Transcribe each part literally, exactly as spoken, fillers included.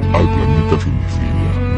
al planeta Finifidia.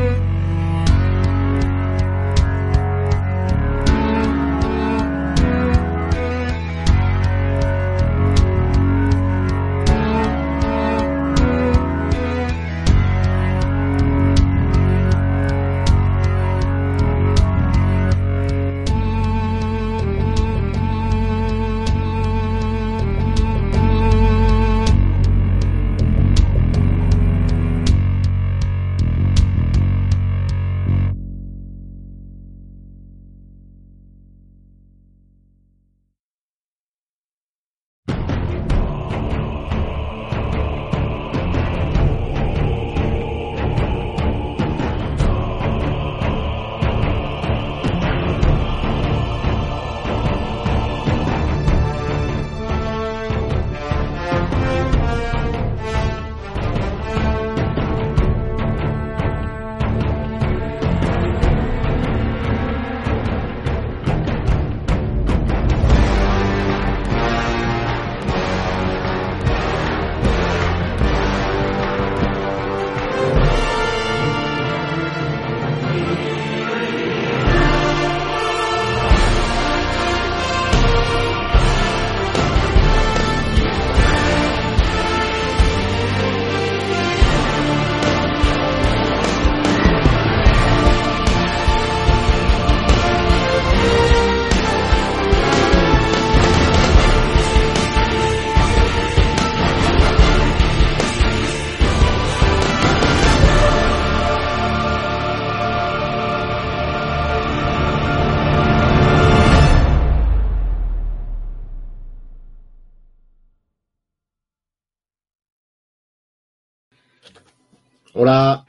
Hola.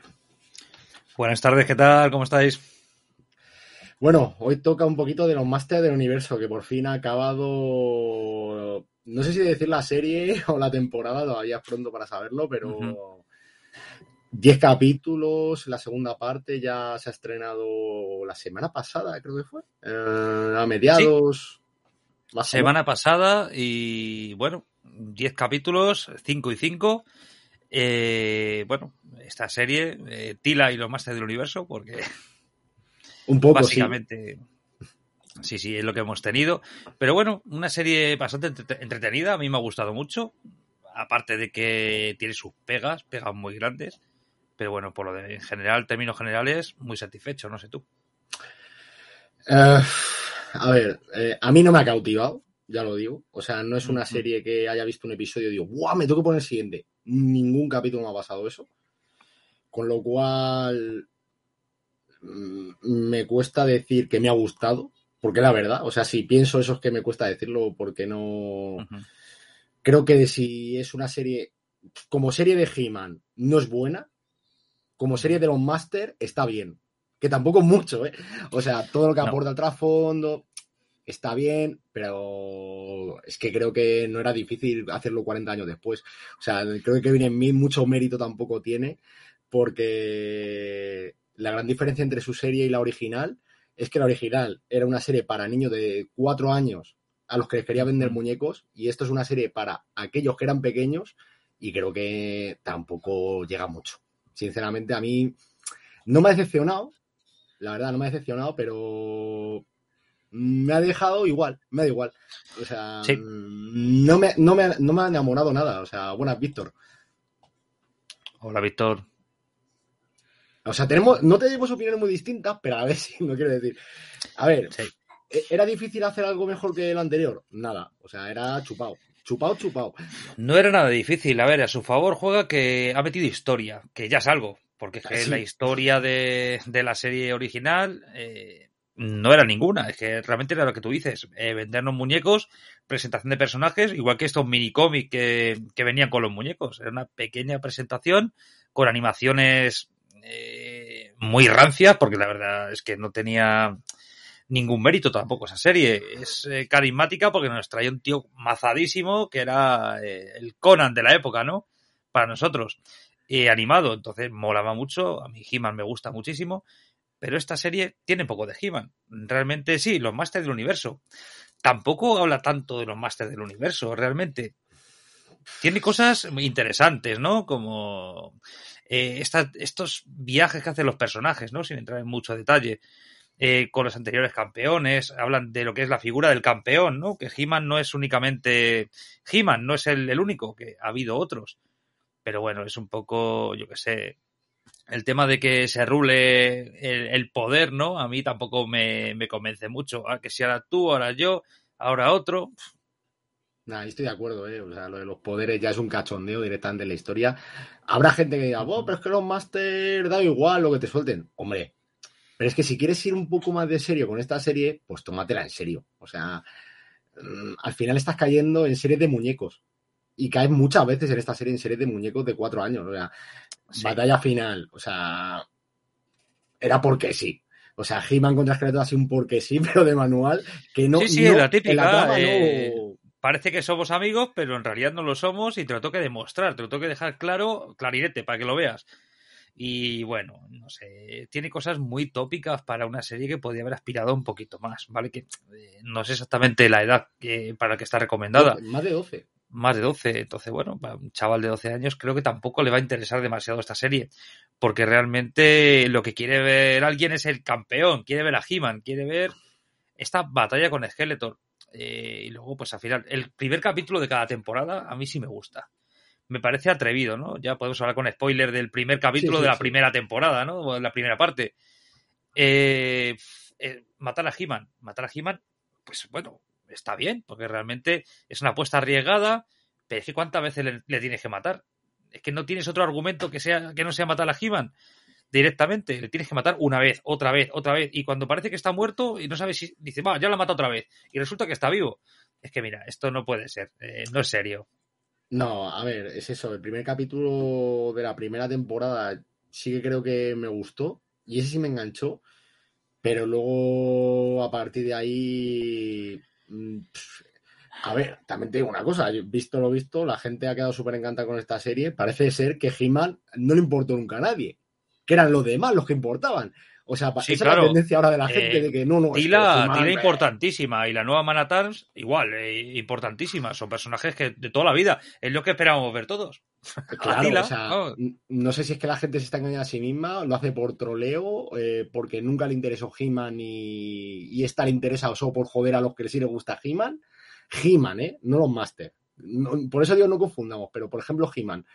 Buenas tardes, ¿qué tal? ¿Cómo estáis? Bueno, hoy toca un poquito de los Masters del Universo, que por fin ha acabado, no sé si decir la serie o la temporada, todavía es pronto para saberlo, pero Uh-huh. diez capítulos, la segunda parte ya se ha estrenado la semana pasada, creo que fue, eh, a mediados. Sí. Más semana o pasada y, bueno, diez capítulos, cinco y cinco. Eh, bueno, esta serie, eh, Tila y los Masters del Universo, porque un poco, básicamente sí. sí, sí, es lo que hemos tenido. Pero bueno, una serie bastante entretenida, a mí me ha gustado mucho, aparte de que tiene sus pegas, pegas muy grandes, pero bueno, por lo de en general, términos generales, muy satisfecho, no sé tú. Uh, a ver, eh, a mí no me ha cautivado, ya lo digo. O sea, no es una serie que haya visto un episodio y digo, ¡guau! Me tengo que poner el siguiente. Ningún capítulo me ha pasado eso. Con lo cual, mmm, me cuesta decir que me ha gustado, porque la verdad, o sea, si pienso eso es que me cuesta decirlo porque no... Uh-huh. Creo que si es una serie, como serie de He-Man, no es buena. Como serie de los Masters, está bien. Que tampoco es mucho, ¿eh? O sea, todo lo que aporta no. al trasfondo está bien, pero es que creo que no era difícil hacerlo cuarenta años después. O sea, creo que Kevin Smith mucho mérito tampoco tiene, porque la gran diferencia entre su serie y la original es que la original era una serie para niños de cuatro años a los que les quería vender muñecos, y esto es una serie para aquellos que eran pequeños, y creo que tampoco llega mucho. Sinceramente, a mí no me ha decepcionado, la verdad, no me ha decepcionado, pero me ha dejado igual, me da igual. O sea, sí. no, me, no, me, no me ha enamorado nada. O sea, buenas, Víctor. Hola, Víctor. O sea, tenemos, no tenemos opiniones muy distintas, pero a ver si no quiero decir. A ver, sí. ¿Era difícil hacer algo mejor que lo anterior? Nada. O sea, era chupado. Chupado, chupado. No era nada difícil. A ver, a su favor juega que ha metido historia, que ya es algo. Porque es que sí. La historia de, de la serie original eh, no era ninguna. Es que realmente era lo que tú dices. Eh, vendernos muñecos, presentación de personajes, igual que estos minicómics que, que venían con los muñecos. Era una pequeña presentación con animaciones eh, muy rancias, porque la verdad es que no tenía ningún mérito tampoco esa serie. Es eh, carismática porque nos traía un tío mazadísimo que era eh, el Conan de la época, ¿no? Para nosotros. Eh, animado, entonces molaba mucho. A mí He-Man me gusta muchísimo, pero esta serie tiene poco de He-Man. Realmente sí, los Masters del Universo. Tampoco habla tanto de los Masters del Universo, realmente. Tiene cosas interesantes, ¿no? Como eh, esta, estos viajes que hacen los personajes, ¿no? Sin entrar en mucho detalle, eh, con los anteriores campeones, hablan de lo que es la figura del campeón, ¿no? Que He-Man no es únicamente... He-Man no es el, el único, que ha habido otros. Pero bueno, es un poco, yo qué sé, el tema de que se rule el, el poder, ¿no? A mí tampoco me, me convence mucho. Ah, que si ahora tú, ahora yo, ahora otro... Nah, estoy de acuerdo, ¿eh? O sea, lo de los poderes ya es un cachondeo directamente en la historia. Habrá gente que diga, oh, pero es que los Masters da igual lo que te suelten. Hombre, pero es que si quieres ir un poco más de serio con esta serie, pues tómatela en serio. O sea, mmm, al final estás cayendo en series de muñecos. Y caes muchas veces en esta serie en series de muñecos de cuatro años. O sea, sí. Batalla final. O sea, era porque sí. O sea, He-Man contra Skeletor ha sido un porque sí, pero de manual, que no... Sí, sí, no, la típica. En la trama eh... no... Parece que somos amigos, pero en realidad no lo somos y te lo tengo que demostrar, te lo tengo que dejar claro, clarinete, para que lo veas. Y bueno, no sé, tiene cosas muy tópicas para una serie que podría haber aspirado un poquito más, ¿vale? Que eh, no sé exactamente la edad que, para la que está recomendada. doce, más de doce. Más de doce, entonces bueno, para un chaval de doce años creo que tampoco le va a interesar demasiado esta serie, porque realmente lo que quiere ver alguien es el campeón, quiere ver a He-Man, quiere ver esta batalla con Skeletor. Eh, y luego, pues al final, el primer capítulo de cada temporada a mí sí me gusta. Me parece atrevido, ¿no? Ya podemos hablar con spoiler del primer capítulo sí, sí, de la sí. primera temporada, ¿no? O de la primera parte. Eh, eh, matar a He-Man. Matar a He-Man, pues bueno, está bien, porque realmente es una apuesta arriesgada, pero es que ¿cuántas veces le, le tienes que matar? Es que no tienes otro argumento que sea que no sea matar a He-Man. Directamente, le tienes que matar una vez, otra vez, otra vez, y cuando parece que está muerto y no sabes si... Dice, va, ya lo ha matado otra vez, y resulta que está vivo. Es que mira, esto no puede ser, eh, no es serio. No, a ver, es eso, el primer capítulo de la primera temporada sí que creo que me gustó, y ese sí me enganchó, pero luego a partir de ahí... Pff, a ver, también te digo una cosa, visto lo visto, la gente ha quedado súper encantada con esta serie, parece ser que He-Man no le importó nunca a nadie. Que eran los demás los que importaban. O sea, sí, esa claro. es la tendencia ahora de la gente, eh, de que no, no... Tila, es que Tila importantísima, y la nueva Man at Arms, igual, eh, importantísima. Son personajes que de toda la vida, es lo que esperábamos ver todos. Claro, Tila, o sea, oh. no sé si es que la gente se está engañando a sí misma, lo hace por troleo, eh, porque nunca le interesó He-Man y, y esta le interesa solo por joder a los que sí les gusta He-Man. He-Man, ¿eh? No los Masters. No, por eso digo, no confundamos, pero por ejemplo He-Man.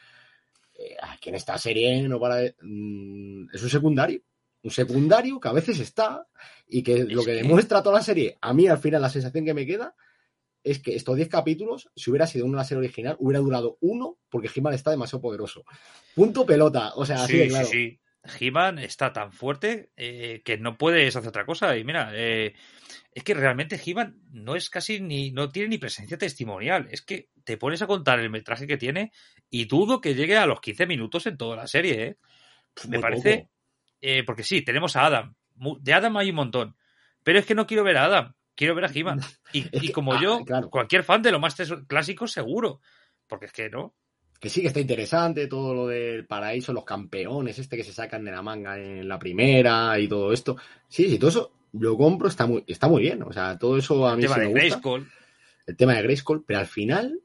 Aquí en esta serie no para de, mmm, es un secundario, un secundario que a veces está y que es lo que, que demuestra toda la serie, a mí al final la sensación que me queda es que estos diez capítulos, si hubiera sido una serie original, hubiera durado uno porque He-Man está demasiado poderoso. Punto pelota, o sea, sí, así de claro. Sí, sí. He-Man está tan fuerte eh, que no puedes hacer otra cosa y mira, eh, es que realmente He-Man no es casi ni, no tiene ni presencia testimonial, es que te pones a contar el metraje que tiene y dudo que llegue a los quince minutos en toda la serie, ¿eh? Me Muy parece, eh, porque sí, tenemos a Adam, de Adam hay un montón, pero es que no quiero ver a Adam, quiero ver a He-Man, y, que, y como ah, yo, claro. Cualquier fan de los más clásicos seguro, porque es que no. Que sí que está interesante todo lo del paraíso, los campeones, este que se sacan de la manga en la primera y todo esto. Sí, sí, todo eso lo compro, está muy, está muy bien. O sea, todo eso a mí sí me gusta. Grayskull. El tema de Grayskull, pero al final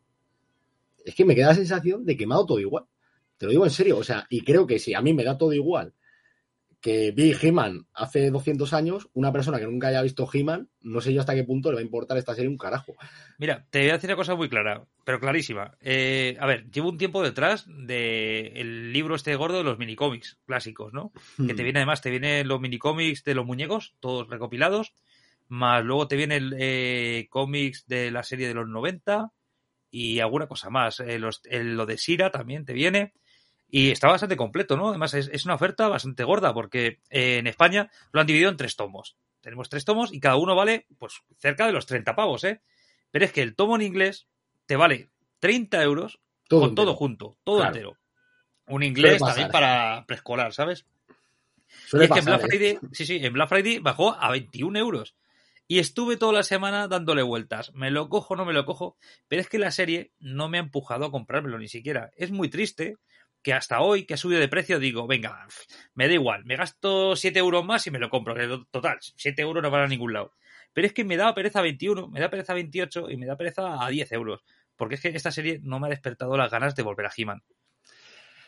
es que me queda la sensación de que me ha dado todo igual. Te lo digo en serio, o sea, y creo que si a mí me da todo igual que vi He-Man hace doscientos años, una persona que nunca haya visto He-Man, no sé yo hasta qué punto le va a importar esta serie un carajo. Mira, te voy a decir una cosa muy clara, pero clarísima. Eh, a ver, llevo un tiempo detrás del libro este gordo de los minicómics clásicos, ¿no? Hmm. Que te viene además, te vienen los minicómics de los muñecos, todos recopilados, más luego te viene el eh, cómics de la serie de los noventa y alguna cosa más. Eh, los, el, lo de Sira también te viene. Y está bastante completo, ¿no? Además, es, es una oferta bastante gorda porque eh, en España lo han dividido en tres tomos. Tenemos tres tomos y cada uno vale, pues, cerca de los treinta pavos, ¿eh? Pero es que el tomo en inglés te vale treinta euros todo con entero. Todo junto, todo claro. entero. Un inglés también para preescolar, ¿sabes? Suele y es pasar, que en Black Friday, ¿eh? sí, sí, en Black Friday bajó a veintiún euros. Y estuve toda la semana dándole vueltas. Me lo cojo, no me lo cojo. Pero es que la serie no me ha empujado a comprármelo ni siquiera. Es muy triste que hasta hoy, que ha subido de precio, digo, venga, me da igual, me gasto siete euros más y me lo compro. Que total, siete euros no van a ningún lado. Pero es que me da pereza veintiuno, me da pereza veintiocho y me da pereza a diez euros. Porque es que esta serie no me ha despertado las ganas de volver a He-Man.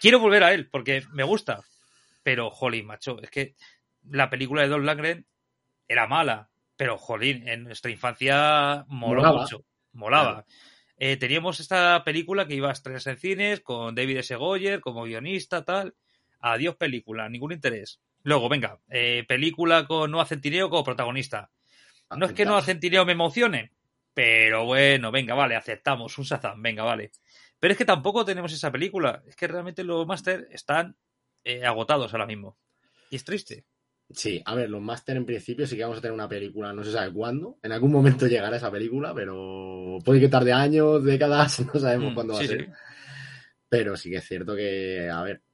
quiero volver a él porque me gusta. Pero, jolín, macho, es que la película de Dolph Lundgren era mala. Pero, jolín, en nuestra infancia moló Molaba. mucho. Molaba. Claro. Eh, teníamos esta película que iba a estrenarse en cines con David S. Goyer como guionista, tal. Adiós película, ningún interés. Luego, venga, eh, película con Noah Centineo como protagonista. No es que Noah Centineo me emocione, pero bueno, venga, vale, aceptamos un Shazam, venga, vale. Pero es que tampoco tenemos esa película. Es que realmente los Master están eh, agotados ahora mismo. Y es triste. Sí, a ver, los Master en principio sí que vamos a tener una película, no se sabe cuándo. En algún momento llegará esa película, pero puede que tarde años, décadas, no sabemos Mm, cuándo va sí, a ser. sí. Pero sí que es cierto que, a ver,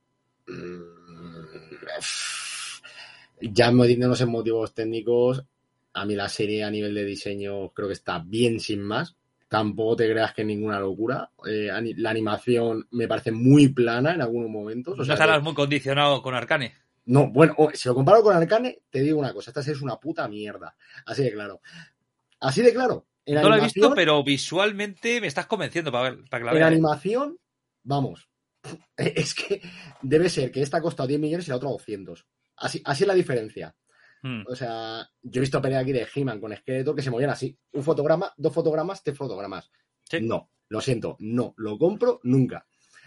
ya metiéndonos en motivos técnicos, a mí la serie a nivel de diseño creo que está bien sin más. Tampoco te creas que es ninguna locura. Eh, la animación me parece muy plana en algunos momentos. O No sea estarás que... muy condicionado con Arcane. No, bueno, si lo comparo con Arcane, te digo una cosa, esta serie es una puta mierda. Así de claro. Así de claro. En no animación, la he visto, pero visualmente me estás convenciendo para, ver, para que la en vea. En animación, vamos. Es que debe ser que esta ha costado diez millones y la otra doscientos. Así, así es la diferencia. Hmm. O sea, yo he visto peleas aquí de He-Man con Skeletor que se movían así. Un fotograma, dos fotogramas, tres fotogramas. ¿Sí? No, lo siento, no, lo compro nunca.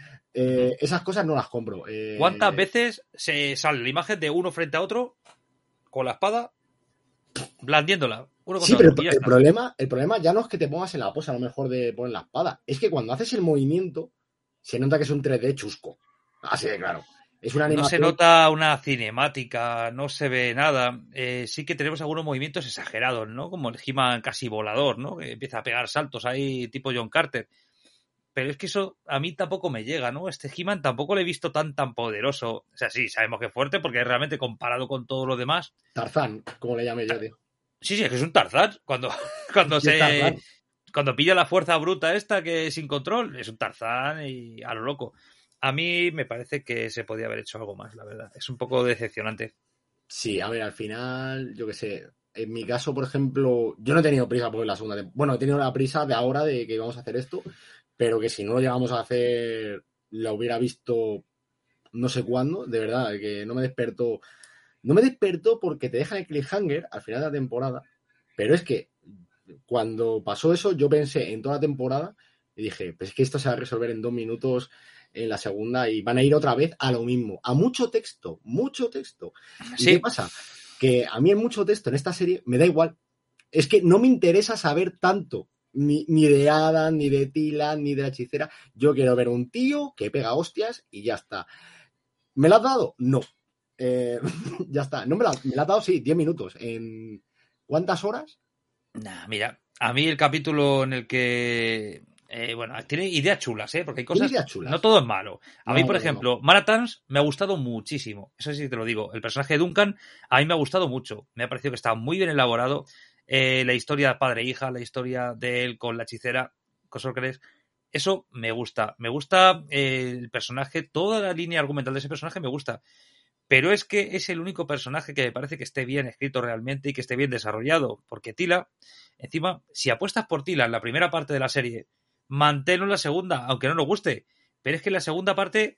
Eh, uh-huh. Esas cosas no las compro. Eh... ¿Cuántas veces se sale la imagen de uno frente a otro con la espada blandiéndola? Uno sí, pero el, el problema, el problema ya no es que te pongas en la pose a lo mejor de poner la espada. Es que cuando haces el movimiento se nota que es un tres D chusco. Así de claro. Es una animación... No se nota una cinemática, no se ve nada. Eh, sí que tenemos algunos movimientos exagerados, ¿no? Como el He-Man casi volador, ¿no? Que empieza a pegar saltos ahí tipo John Carter. Pero es que eso a mí tampoco me llega, ¿no? Este He-Man tampoco lo he visto tan tan poderoso. O sea, sí, sabemos que es fuerte porque realmente comparado con todo lo demás... Tarzán, como le llamé yo, tío. Sí, sí, es que es un Tarzán. Cuando, cuando se... Tarzán. Cuando pilla la fuerza bruta esta que es sin control, es un Tarzán y a lo loco. A mí me parece que se podía haber hecho algo más, la verdad. Es un poco decepcionante. Sí, a ver, al final, yo qué sé. En mi caso, por ejemplo, yo no he tenido prisa por la segunda temporada. Bueno, he tenido la prisa de ahora de que vamos a hacer esto, pero que si no lo llegamos a hacer, la hubiera visto no sé cuándo, de verdad, que no me despertó. No me despertó porque te dejan el cliffhanger al final de la temporada, pero es que cuando pasó eso, yo pensé en toda la temporada y dije, pues es que esto se va a resolver en dos minutos en la segunda y van a ir otra vez a lo mismo, a mucho texto, mucho texto. ¿Y sí. qué pasa? Que a mí en mucho texto en esta serie me da igual. Es que no me interesa saber tanto, ni, ni de Adam, ni de Tila, ni de la hechicera. Yo quiero ver un tío que pega hostias y ya está. ¿Me lo has dado? No. Eh, ya está. No me lo, me lo has dado, sí, diez minutos. ¿En cuántas horas? Nah, mira, a mí el capítulo en el que... Eh, bueno, tiene ideas chulas, ¿eh? Porque hay cosas... chulas? No todo es malo. A no, mí, por no, ejemplo, no. Maratons me ha gustado muchísimo. Eso sí te lo digo. El personaje de Duncan a mí me ha gustado mucho. Me ha parecido que está muy bien elaborado. Eh, la historia de padre e hija, la historia de él con la hechicera, con Sorceres, eso me gusta. Me gusta eh, el personaje, toda la línea argumental de ese personaje me gusta. Pero es que es el único personaje que me parece que esté bien escrito realmente y que esté bien desarrollado. Porque Tila, encima, si apuestas por Tila en la primera parte de la serie, manténlo en la segunda, aunque no nos guste. Pero es que en la segunda parte,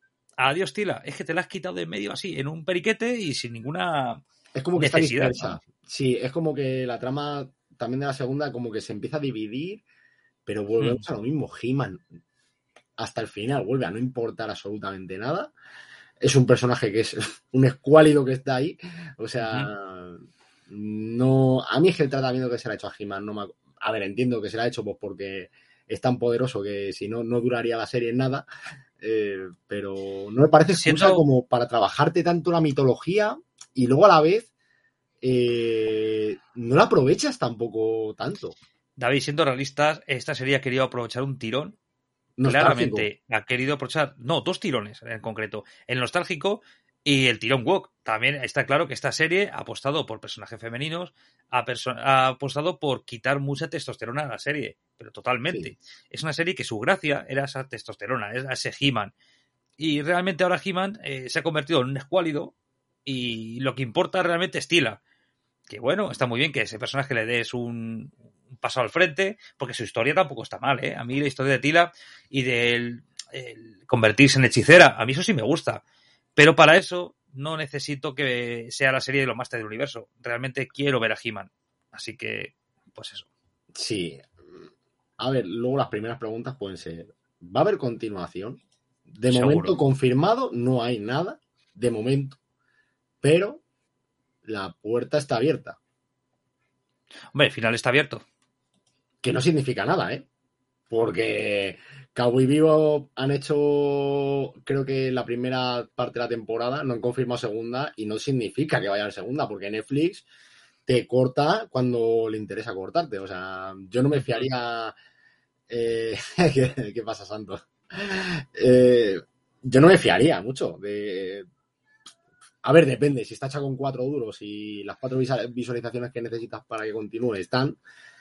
adiós Tila, es que te la has quitado de en medio así, en un periquete y sin ninguna es como que necesidad. Está dispersa. Sí, es como que la trama también de la segunda como que se empieza a dividir, pero volvemos hmm. a lo mismo. He-Man hasta el final vuelve a no importar absolutamente nada. Es un personaje que es un escuálido que está ahí. O sea, uh-huh. no. A mí es que el tratamiento que se le ha hecho a He-Man no me. A ver, entiendo que se le ha hecho pues porque es tan poderoso que si no, no duraría la serie en nada. Eh, pero no me parece excusa Siento... como para trabajarte tanto la mitología y luego a la vez eh, no la aprovechas tampoco tanto. David, siendo realistas, esta serie ha querido aprovechar un tirón. Nostálgico. Claramente ha querido aprovechar, no, dos tirones en concreto, el nostálgico y el tirón woke. También está claro que esta serie ha apostado por personajes femeninos, ha, perso- ha apostado por quitar mucha testosterona a la serie, pero totalmente. Sí. Es una serie que su gracia era esa testosterona, era ese He-Man. Y realmente ahora He-Man eh, se ha convertido en un escuálido y lo que importa realmente es Tila. Que bueno, está muy bien que ese personaje le des un... un paso al frente, porque su historia tampoco está mal, ¿eh? A mí la historia de Tila y del el convertirse en hechicera. A mí eso sí me gusta. Pero para eso no necesito que sea la serie de los Masters del Universo. Realmente quiero ver a He-Man. Así que, pues eso. Sí. A ver, luego las primeras preguntas pueden ser, ¿va a haber continuación? De Seguro. momento confirmado, no hay nada. De momento. Pero la puerta está abierta. Hombre, el final está abierto. Que no significa nada, ¿eh? Porque Cowboy Vivo han hecho, creo que la primera parte de la temporada, no han confirmado segunda y no significa que vaya a haber segunda, porque Netflix te corta cuando le interesa cortarte. O sea, yo no me fiaría... Eh... ¿Qué, ¿Qué pasa, Santo? Eh... Yo no me fiaría mucho de... A ver, depende. Si está hecha con cuatro duros y las cuatro visualizaciones que necesitas para que continúe están...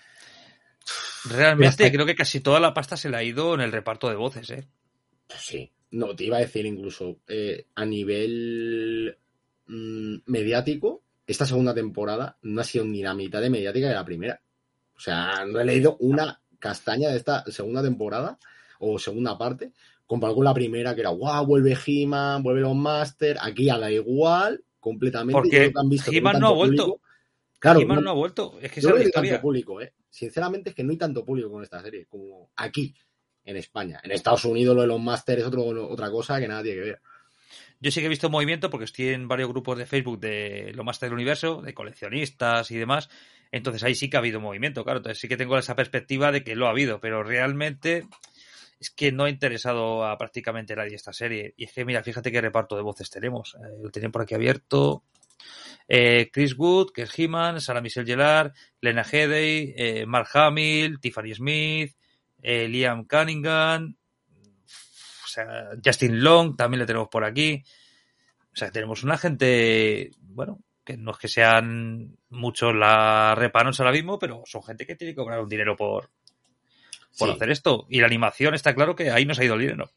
Realmente hasta... creo que casi toda la pasta se le ha ido en el reparto de voces, ¿eh? Sí. No, te iba a decir incluso eh, a nivel mmm, mediático, esta segunda temporada no ha sido ni la mitad de mediática de la primera. O sea, no he leído una castaña de esta segunda temporada o segunda parte comparado con la primera, que era guau, vuelve He-Man, vuelve los Masters. Aquí ya da igual completamente. Porque He-Man no ha vuelto. Público. Claro, He-Man no, no ha vuelto. Es que no esa es hay la historia. Tanto público, ¿eh? Sinceramente es que no hay tanto público con esta serie como aquí, en España. En Estados Unidos lo de los Masters es otro, otra cosa que nada tiene que ver. Yo sí que he visto movimiento porque estoy en varios grupos de Facebook de lo Masters del Universo, de coleccionistas y demás. Entonces ahí sí que ha habido movimiento, claro. Entonces sí que tengo esa perspectiva de que lo ha habido, pero realmente es que no ha interesado a prácticamente nadie esta serie. Y es que, mira, fíjate qué reparto de voces tenemos. Eh, lo tenía por aquí abierto. Eh, Chris Wood, que es He-Man, Sarah Michelle Gellar, Lena Headey, eh, Mark Hamill, Tiffany Smith, eh, Liam Cunningham, o sea, Justin Long también le tenemos por aquí. O sea, tenemos una gente, bueno, que no es que sean muchos la repanos ahora mismo, pero son gente que tiene que cobrar un dinero por, por sí. hacer esto. Y la animación está claro que ahí no se ha ido el dinero.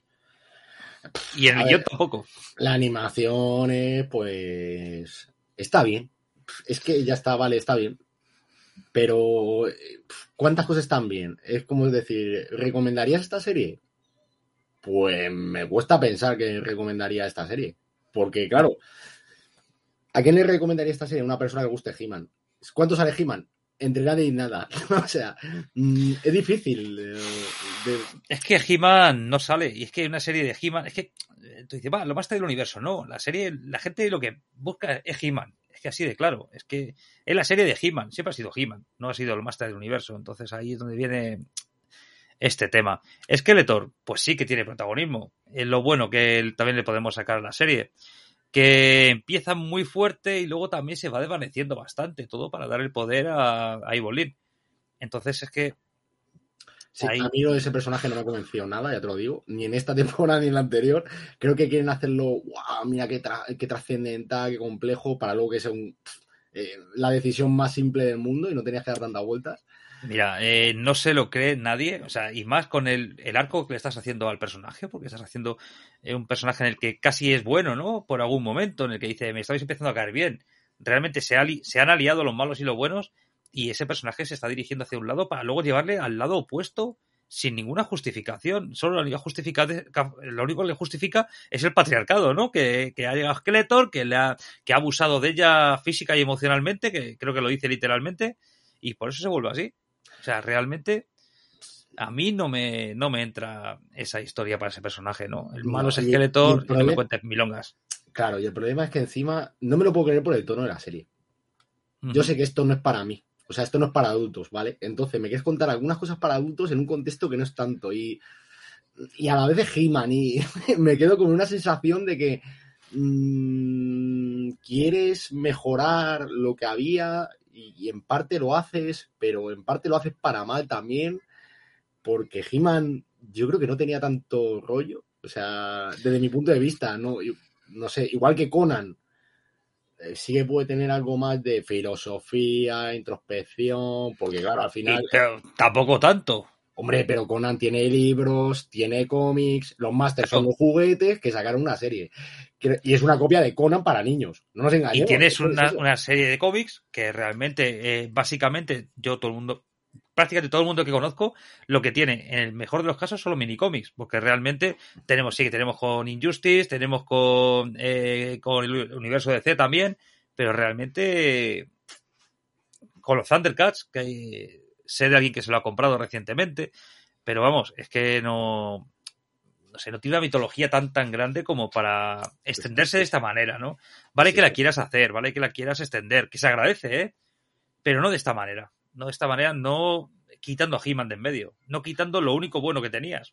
Y en el guión tampoco. La animación, eh, pues... Está bien. Es que ya está, vale, está bien. Pero ¿cuántas cosas están bien? Es como decir, ¿recomendarías esta serie? Pues me cuesta pensar que recomendaría esta serie. Porque, claro, ¿a quién le recomendaría esta serie? A una persona que guste He-Man. ¿Cuánto sale He-Man? Entre nada y nada. O sea, mmm, es difícil. De, de... Es que He-Man no sale. Y es que una serie de He-Man... Es que tú dices, va, lo más del universo. No, la serie, la gente lo que busca es He-Man. Es que así de claro. Es que es la serie de He-Man. Siempre ha sido He-Man. No ha sido lo más del universo. Entonces ahí es donde viene este tema. Skeletor, pues sí que tiene protagonismo. Es lo bueno que también le podemos sacar a la serie. Que empieza muy fuerte y luego también se va desvaneciendo bastante, todo para dar el poder a, a Evelyn. Entonces es que... Sí, ahí... a mí lo de ese personaje no me ha convencido nada, ya te lo digo, ni en esta temporada ni en la anterior. Creo que quieren hacerlo, wow, mira qué, tra qué trascendental, qué complejo, para luego que sea un, eh, la decisión más simple del mundo y no tenías que dar tantas vueltas. Mira, eh, no se lo cree nadie, o sea, y más con el, el arco que le estás haciendo al personaje, porque estás haciendo eh, un personaje en el que casi es bueno, ¿no? Por algún momento, en el que dice, me estáis empezando a caer bien. Realmente se, ha, se han aliado los malos y los buenos, y ese personaje se está dirigiendo hacia un lado para luego llevarle al lado opuesto sin ninguna justificación. Solo la única justificación, lo único que le justifica es el patriarcado, ¿no? Que, que ha llegado Skeletor, que, le ha, que ha abusado de ella física y emocionalmente, que creo que lo dice literalmente, y por eso se vuelve así. O sea, realmente a mí no me, no me entra esa historia para ese personaje, ¿no? El malo no, es Skeletor y, y no me cuentes milongas. Claro, y el problema es que encima no me lo puedo creer por el tono de la serie. Uh-huh. Yo sé que esto no es para mí. O sea, esto no es para adultos, ¿vale? Entonces me quieres contar algunas cosas para adultos en un contexto que no es tanto. Y, y a la vez de He-Man. Y me quedo con una sensación de que mmm, quieres mejorar lo que había... y en parte lo haces, pero en parte lo haces para mal también, porque He-Man yo creo que no tenía tanto rollo, o sea, desde mi punto de vista, no, no sé, igual que Conan, eh, sí que puede tener algo más de filosofía, introspección, porque claro, al final... Pero tampoco tanto. Hombre, pero Conan tiene libros, tiene cómics, los Masters son los juguetes que sacaron una serie. Y es una copia de Conan para niños. No nos engañemos. Y tienes una, una serie de cómics que realmente, eh, básicamente, yo todo el mundo, prácticamente todo el mundo que conozco lo que tiene, en el mejor de los casos, son los minicómics, porque realmente tenemos, sí que tenemos con Injustice, tenemos con, eh, con el universo de D C también, pero realmente con los Thundercats, que hay, sé de alguien que se lo ha comprado recientemente, pero vamos, es que no... no sé, no tiene una mitología tan tan grande como para extenderse de esta manera, ¿no? Vale, sí, que la quieras hacer, vale que la quieras extender, que se agradece, ¿eh? Pero no de esta manera. No de esta manera, no quitando a He-Man de en medio, no quitando lo único bueno que tenías.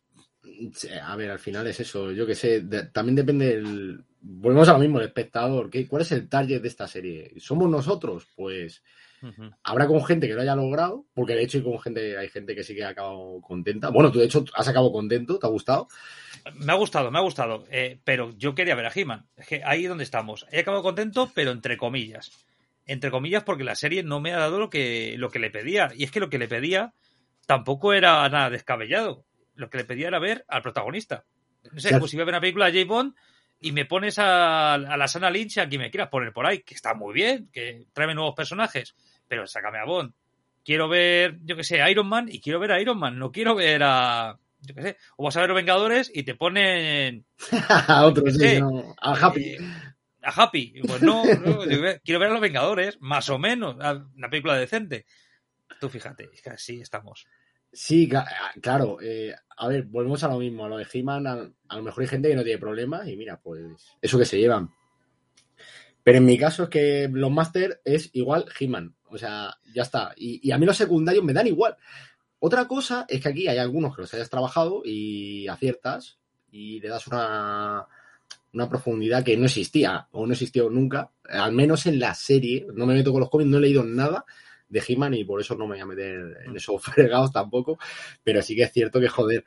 A ver, al final es eso, yo que sé, de, también depende del... Volvemos a lo mismo, el espectador, ¿qué, ¿cuál es el target de esta serie? ¿Somos nosotros? Pues... Uh-huh. Habrá con gente que lo haya logrado, porque de hecho hay con gente, hay gente que sí que ha acabado contenta. Bueno, tú de hecho has acabado contento, ¿te ha gustado? Me ha gustado, me ha gustado, eh, pero yo quería ver a He-Man. Es que ahí es donde estamos. He acabado contento, pero entre comillas. Entre comillas, porque la serie no me ha dado lo que, lo que le pedía. Y es que lo que le pedía tampoco era nada descabellado. Lo que le pedía era ver al protagonista. No sé, como si voy a ver una película de James Bond y me pones a, a la Sana Lynch, a quien me quieras poner por ahí, que está muy bien, que tráeme nuevos personajes, pero sácame a Bond. Quiero ver, yo que sé, a Iron Man y quiero ver a Iron Man, no quiero ver a... yo qué sé, o vas a ver los Vengadores y te ponen a otros, sí, no, a Happy. Eh, a Happy. Pues no, no, quiero ver a los Vengadores, más o menos, una película decente. Tú fíjate, es que así estamos. Sí, claro, eh, a ver, volvemos a lo mismo, a lo de He-Man, a, a lo mejor hay gente que no tiene problemas y mira, pues eso que se llevan. Pero en mi caso es que los Master es igual He-Man, o sea, ya está. Y, y a mí los secundarios me dan igual. Otra cosa es que aquí hay algunos que los hayas trabajado y aciertas y le das una, una profundidad que no existía o no existió nunca, al menos en la serie. No me meto con los cómics, no he leído nada de He-Man y por eso no me voy a meter en esos fregados tampoco, pero sí que es cierto que, joder,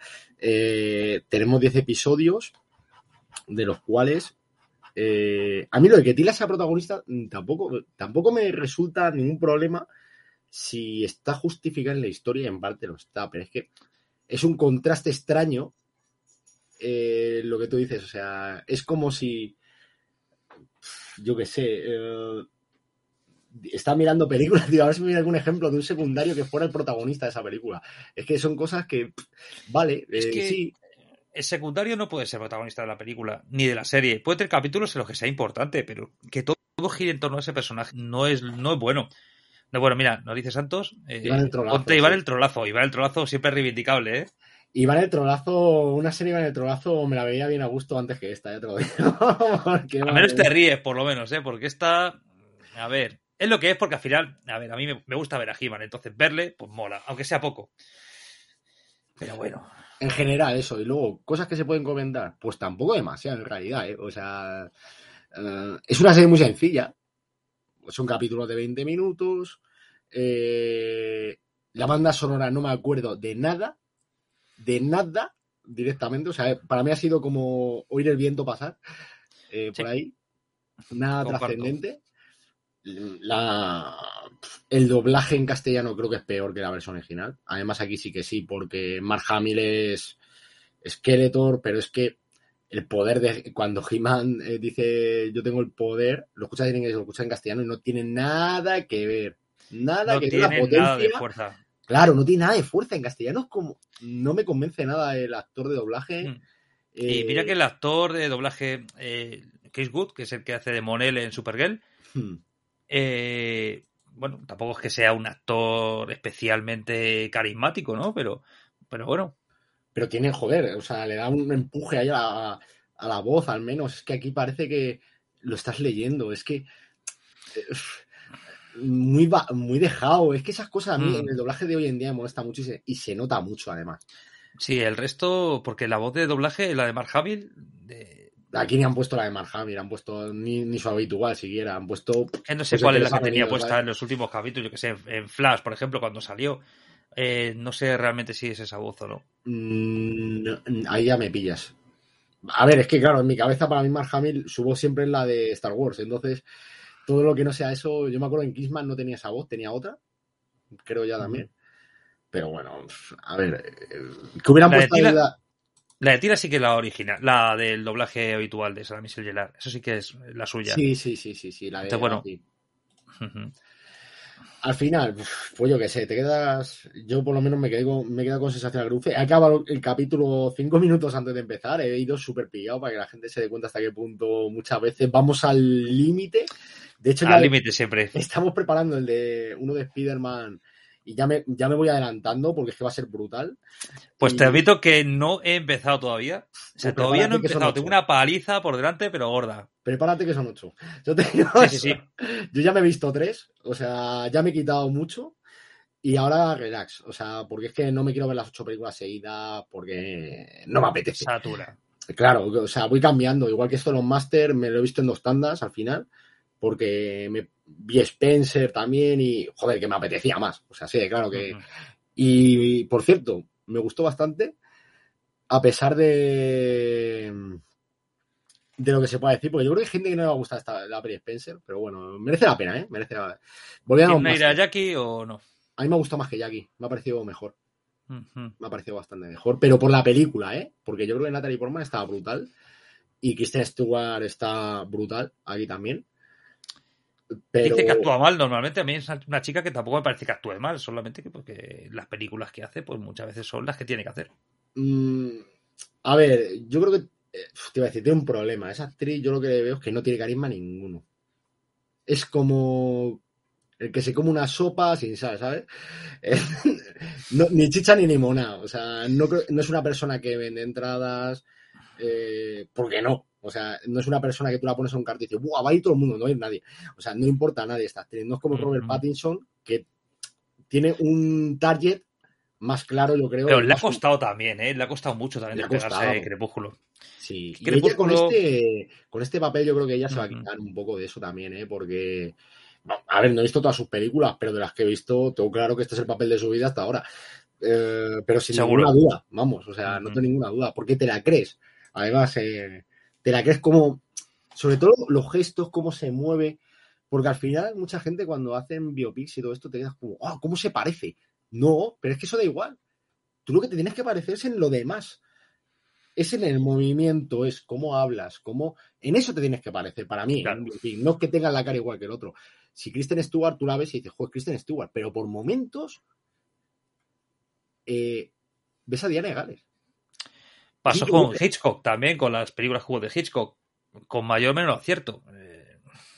eh, tenemos diez episodios de los cuales eh, a mí lo de que Tila sea protagonista tampoco, tampoco me resulta ningún problema si está justificado en la historia y en parte lo está, pero es que es un contraste extraño eh, lo que tú dices, o sea, es como si yo qué sé eh, está mirando películas, tío, a ver si me viene algún ejemplo de un secundario que fuera el protagonista de esa película. Es que son cosas que, vale, es eh, que sí. El secundario no puede ser protagonista de la película, ni de la serie. Puede tener capítulos en los que sea importante, pero que todo, todo gire en torno a ese personaje no es, no es bueno. No, bueno, mira, nos dice Santos, eh, Iván el Trolazo. Ponte Iván sí. el Trolazo. Iván el Trolazo siempre es reivindicable, ¿eh? Iván el Trolazo, una serie Iván el Trolazo me la veía bien a gusto antes que esta, ya te lo digo. A menos te ríes, por lo menos, ¿eh? Porque esta, a ver, es lo que es porque al final, a ver, a mí me, me gusta ver a He-Man, entonces verle, pues mola, aunque sea poco. Pero bueno. En general, eso. Y luego, cosas que se pueden comentar, pues tampoco demasiado en realidad, ¿eh? O sea, eh, es una serie muy sencilla. Es un capítulo de veinte minutos. Eh, la banda sonora no me acuerdo de nada. De nada directamente. O sea, para mí ha sido como oír el viento pasar eh, por sí. ahí. Nada Comparto. Trascendente. La, el doblaje en castellano creo que es peor que la versión original. Además aquí sí que sí, porque Mark Hamill es Skeletor, pero es que el poder de cuando He-Man eh, dice yo tengo el poder, lo escuchas en inglés, lo escuchas en castellano y no tiene nada que ver. Nada no que tiene ver. La potencia, nada de fuerza. Claro, no tiene nada de fuerza. En castellano es como no me convence nada el actor de doblaje. Mm. Eh, y mira que el actor de doblaje eh, Chris Wood, que es el que hace de Mon-El en Supergirl, hmm. eh, bueno, tampoco es que sea un actor especialmente carismático, ¿no? Pero, pero bueno. Pero tiene, joder, o sea, le da un empuje ahí a la, a la voz, al menos. Es que aquí parece que lo estás leyendo. Es que eh, muy, muy dejado. Es que esas cosas a mí mm. en el doblaje de hoy en día me molesta mucho y se, y se nota mucho, además. Sí, el resto, porque la voz de doblaje, la de Mark Hamill... De... Aquí ni han puesto la de Mark Hamill, han puesto ni, ni su habitual siquiera, han puesto... Eh, no sé pues cuál es la que tenía venido, puesta ¿sabes? En los últimos capítulos, yo que sé, en Flash, por ejemplo, cuando salió. Eh, no sé realmente si es esa voz o no. Mm, ahí ya me pillas. A ver, es que claro, en mi cabeza para mí Mark Hamill, su voz siempre es la de Star Wars, entonces todo lo que no sea eso, yo me acuerdo en Kingsman no tenía esa voz, tenía otra, creo ya también. Uh-huh. Pero bueno, a ver, que hubieran la puesto de tira, la... la de Tira sí que es la original, la del doblaje habitual de Sarah Michelle Gellar, eso sí que es la suya. Sí, sí, sí, sí, sí, la de... Entonces, bueno. Uh-huh. Al final, pues yo qué sé, te quedas. Yo por lo menos me quedé con, me he quedado con sensación agridulce. He acabado el capítulo cinco minutos antes de empezar. He ido súper pillado para que la gente se dé cuenta hasta qué punto muchas veces vamos al límite. De hecho, ya al límite siempre. Estamos preparando el de uno de Spider-Man y ya me, ya me voy adelantando porque es que va a ser brutal. Pues y... te admito que no he empezado todavía. O sea, pues todavía no he empezado. Tengo una paliza por delante, pero gorda. Prepárate que son ocho. Yo, te digo sí, eso. sí, sí. Yo ya me he visto tres. O sea, ya me he quitado mucho. Y ahora relax. O sea, porque es que no me quiero ver las ocho películas seguidas porque no me apetece. Satura. Claro, o sea, voy cambiando. Igual que esto de los Masters, me lo he visto en dos tandas al final. Porque me vi Spencer también y, joder, que me apetecía más. O sea, sí, claro que... Uh-huh. Y, y, por cierto, me gustó bastante, a pesar de... de lo que se puede decir, porque yo creo que hay gente que no le va a gustar esta, la peli Spencer, pero bueno, merece la pena, ¿eh? Merece la... ¿Quién no irá a Jackie o no? A mí me ha gustado más que Jackie, me ha parecido mejor. Uh-huh. Me ha parecido bastante mejor, pero por la película, ¿eh? Porque yo creo que Natalie Portman estaba brutal y Kristen Stewart está brutal aquí también. Pero... Dice que actúa mal normalmente. A mí es una chica que tampoco me parece que actúe mal, solamente que porque las películas que hace, pues muchas veces son las que tiene que hacer. Mm, a ver, yo creo que te iba a decir, tiene un problema. Esa actriz, yo lo que veo es que no tiene carisma ninguno. Es como el que se come una sopa sin sal, ¿sabes? no, ni chicha ni limonada. O sea, no, no es una persona que vende entradas. Eh, porque no. O sea, no es una persona que tú la pones en un cartel y dices, ¡buah! Va a ir todo el mundo, no hay nadie. O sea, no importa a nadie esta actriz. No es como Robert uh-huh. Pattinson, que tiene un target más claro, yo creo. Pero le ha costado un... también, ¿eh? Le ha costado mucho también pegarse Crepúsculo. Sí, y Crepúsculo... ella con este, con este papel yo creo que ella se va a quitar uh-huh. un poco de eso también, ¿eh? Porque, a ver, no he visto todas sus películas, pero de las que he visto, tengo claro que este es el papel de su vida hasta ahora. Eh, pero sin ¿Seguro? Ninguna duda, vamos, o sea, uh-huh. no tengo ninguna duda, porque te la crees. Además, eh, te la crees como, sobre todo los gestos, cómo se mueve, porque al final mucha gente cuando hacen biopics y todo esto te quedas como, ¡ah! Oh, ¿cómo se parece? No, pero es que eso da igual. Tú lo que te tienes que parecer es en lo demás. Es en el movimiento, es cómo hablas, cómo... En eso te tienes que parecer, para mí, claro. en biopic. No es que tengas la cara igual que el otro. Si Kristen Stewart, tú la ves y dices, joder, Kristen Stewart, pero por momentos eh, ves a Diana Gales. Pasó con gusta. Hitchcock también, con las películas que hubo de Hitchcock, con mayor o menos acierto. Eh,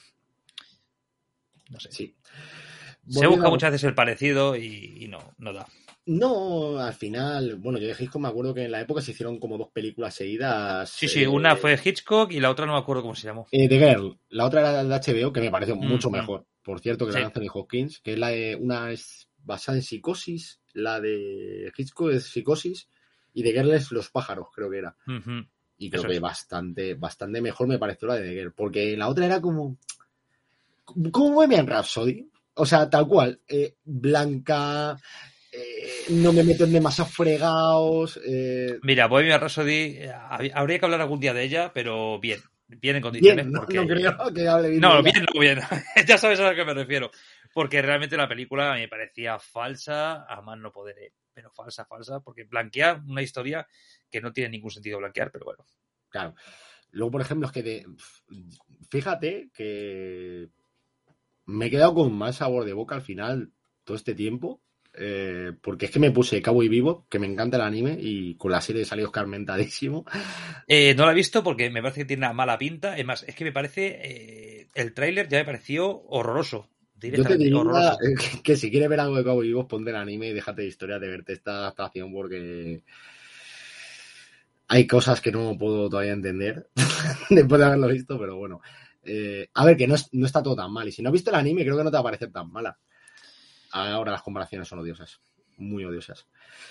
no sé. Sí. Se busca muchas veces el parecido y, y no, no da. No, al final, bueno, yo de Hitchcock me acuerdo que en la época se hicieron como dos películas seguidas. Sí, sí, eh, una fue Hitchcock y la otra no me acuerdo cómo se llamó. Eh, The Girl, la otra era de H B O, que me pareció mm-hmm. mucho mejor. Por cierto, que sí. la de Anthony Hopkins, que es la de, una es basada en Psicosis, la de Hitchcock es Psicosis, y The Girl es Los pájaros, creo que era. Mm-hmm. Y creo Eso que es. bastante, bastante mejor me pareció la de The Girl, porque la otra era como... como Bohemian Rhapsody. O sea, tal cual, eh, blanca... Eh, no me meto en demasiados fregados. Eh... Mira, Bohemian Rhapsody, habría que hablar algún día de ella, pero bien, bien en condiciones. Bien, no, porque... no creo que hable bien. No, bien, no, bien. Ya sabes a lo que me refiero. Porque realmente la película me parecía falsa, a más no poder, eh. pero falsa, falsa, porque blanquea una historia que no tiene ningún sentido blanquear, pero bueno. Claro. Luego, por ejemplo, es que te... fíjate que me he quedado con más sabor de boca al final todo este tiempo. Eh, porque es que me puse Cowboy Bebop, que me encanta el anime, y con la serie salió escarmentadísimo. Eh, no la he visto porque me parece que tiene una mala pinta. Es más, es que me parece eh, el tráiler ya me pareció horroroso. Yo te diría horroroso. Que, que si quieres ver algo de Cowboy Bebop, ponte el anime y déjate de historia de verte esta adaptación, porque hay cosas que no puedo todavía entender después de haberlo visto, pero bueno. Eh, a ver, que no, es, no está todo tan mal, y si no has visto el anime creo que no te va a parecer tan mala. Ahora las comparaciones son odiosas, muy odiosas.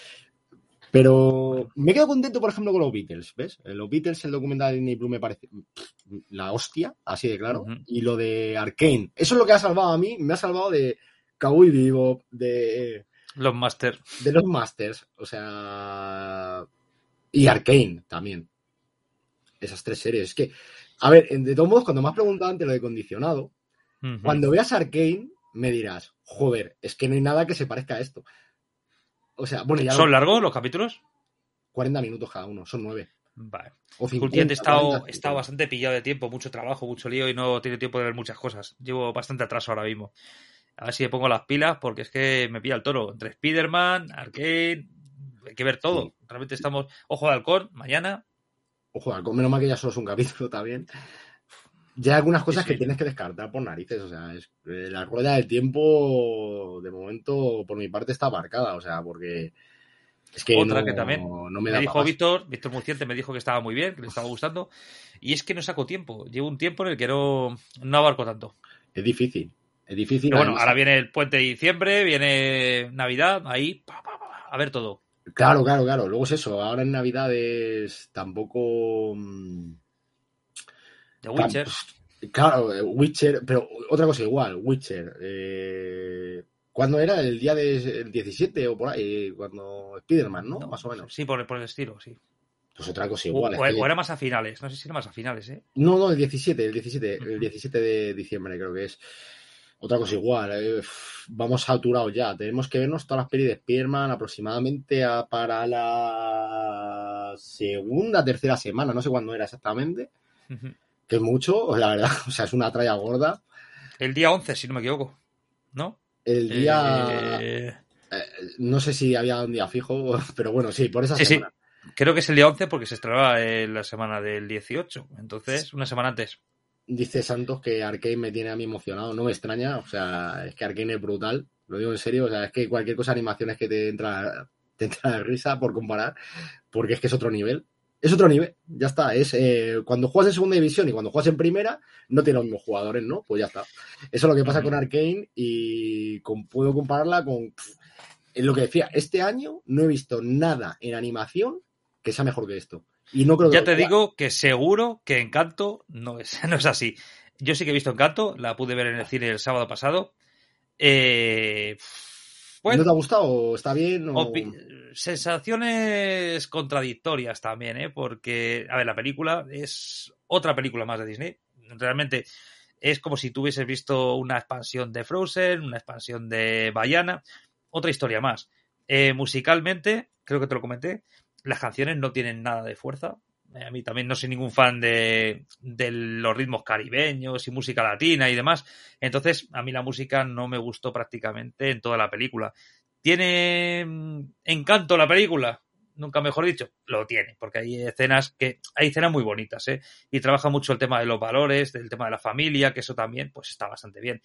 Pero me quedo contento, por ejemplo, con los Beatles, ¿ves? Los Beatles, el documental de Disney Plus me parece la hostia, así de claro. Uh-huh. Y lo de Arcane, eso es lo que ha salvado a mí, me ha salvado de Cowboy Bebop, de... Los Masters. De los Masters, o sea... Y Arcane también. Esas tres series. Es que, a ver, de todos modos, cuando me has preguntado antes lo de Condicionado, uh-huh. cuando veas Arcane, me dirás, joder, es que no hay nada que se parezca a esto. O sea, bueno, ya ¿Son lo... largos los capítulos? cuarenta minutos cada uno, son nueve. Vale. O últimamente he estado, he estado bastante pillado de tiempo, mucho trabajo, mucho lío y no tiene tiempo de ver muchas cosas. Llevo bastante atraso ahora mismo. A ver si me pongo las pilas, porque es que me pilla el toro. Entre Spider-Man, Arcane, hay que ver todo. Sí. Realmente estamos... Ojo de Halcón, mañana. Ojo de Halcón, menos mal que ya solo es un capítulo también. Ya hay algunas cosas sí, sí. que tienes que descartar por narices. O sea, es, eh, la rueda del tiempo, de momento, por mi parte, está marcada. O sea, porque... Es que Otra no, que también no me, me da dijo Víctor, Víctor Muciente me dijo que estaba muy bien, que le estaba gustando. Y es que no saco tiempo. Llevo un tiempo en el que no, no abarco tanto. Es difícil. Es difícil. Pero bueno, ahora viene el puente de diciembre, viene Navidad, ahí, pa, pa, pa, a ver todo. Claro, claro, claro. Luego es eso. Ahora en Navidades tampoco... The Witcher. Claro, Witcher, pero otra cosa igual, Witcher. Eh, ¿Cuándo era? ¿El día del diecisiete o por ahí? Cuando Spider-Man, ¿no? no Más o menos. Sí, por, por el estilo, sí. Pues otra cosa igual. O, es o, que... o era más a finales, no sé si era más a finales, ¿eh? No, no, el diecisiete, el diecisiete, el diecisiete de diciembre creo que es. Otra cosa igual, eh, vamos saturados ya. Tenemos que vernos todas las pelis de Spider-Man aproximadamente a, para la segunda, tercera semana, no sé cuándo era exactamente, uh-huh. que es mucho, la verdad, o sea, es una tralla gorda. El día once, si no me equivoco, ¿no? El día... Eh... Eh, no sé si había un día fijo, pero bueno, sí, por esa sí, semana. Sí. Creo que es el día once porque se estrenaba en la semana del dieciocho, entonces una semana antes. Dice Santos que Arcane me tiene a mí emocionado, no me extraña, o sea, es que Arcane es brutal, lo digo en serio, o sea, es que cualquier cosa animaciones que te entra, te entra de risa por comparar, porque es que es otro nivel, es otro nivel, ya está, es eh, cuando juegas en segunda división y cuando juegas en primera, no tiene los mismos jugadores, ¿no? Pues ya está. Eso es lo que pasa uh-huh. con Arcane y con, puedo compararla con, pff, en lo que decía, este año no he visto nada en animación que sea mejor que esto. Y no creo que ya te digo que seguro que Encanto no es, no es así. Yo sí que he visto Encanto, la pude ver en el cine el sábado pasado. Eh, bueno, ¿no te ha gustado? ¿Está bien? O... Opi- sensaciones contradictorias también, ¿eh? Porque, a ver, la película es otra película más de Disney. Realmente es como si tú hubieses visto una expansión de Frozen, una expansión de Vaiana, otra historia más. Eh, musicalmente, creo que te lo comenté, las canciones no tienen nada de fuerza. A mí también no soy ningún fan de, de los ritmos caribeños y música latina y demás. Entonces, a mí la música no me gustó prácticamente en toda la película. ¿Tiene encanto la película? Nunca mejor dicho, lo tiene, porque hay escenas que hay escenas muy bonitas, ¿eh? Y trabaja mucho el tema de los valores, del tema de la familia, que eso también pues está bastante bien.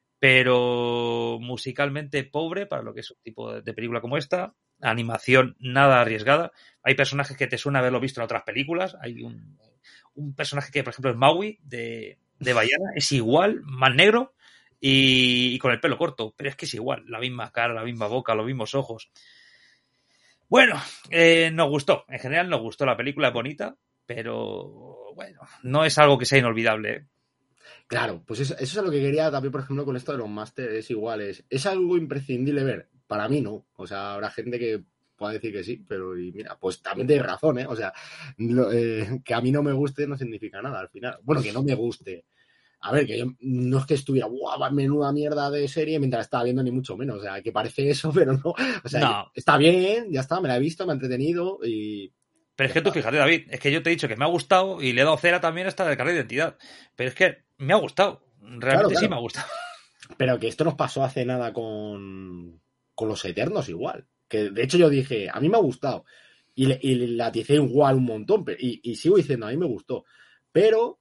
Pero musicalmente pobre para lo que es un tipo de película como esta. Animación nada arriesgada. Hay personajes que te suena haberlo visto en otras películas. Hay un, un personaje que, por ejemplo, es Maui de, de Vaiana. Es igual, más negro y, y con el pelo corto. Pero es que es igual. La misma cara, la misma boca, los mismos ojos. Bueno, eh, nos gustó. En general nos gustó la película, es bonita. Pero, bueno, no es algo que sea inolvidable, ¿eh? Claro, pues eso, eso es lo que quería también, por ejemplo, con esto de los másteres, es igual, es, es algo imprescindible ver. Para mí no, o sea, habrá gente que pueda decir que sí, pero y mira, pues también tienes razón, ¿eh? O sea, lo, eh, que a mí no me guste no significa nada al final. Bueno, que no me guste. A ver, que yo no es que estuviera, ¡guau! Menuda mierda de serie mientras estaba viendo, ni mucho menos. O sea, que parece eso, pero no. O sea, no. Está bien, ya está, me la he visto, me ha entretenido y... Pero es que tú fíjate, David, es que yo te he dicho que me ha gustado y le he dado cera también hasta el carnet de identidad. Pero es que me ha gustado. Realmente claro, claro. sí me ha gustado. Pero que esto nos pasó hace nada con, con Los Eternos igual. Que de hecho yo dije, a mí me ha gustado. Y, le, y la aticé igual un montón. Pero, y, y sigo diciendo, a mí me gustó. Pero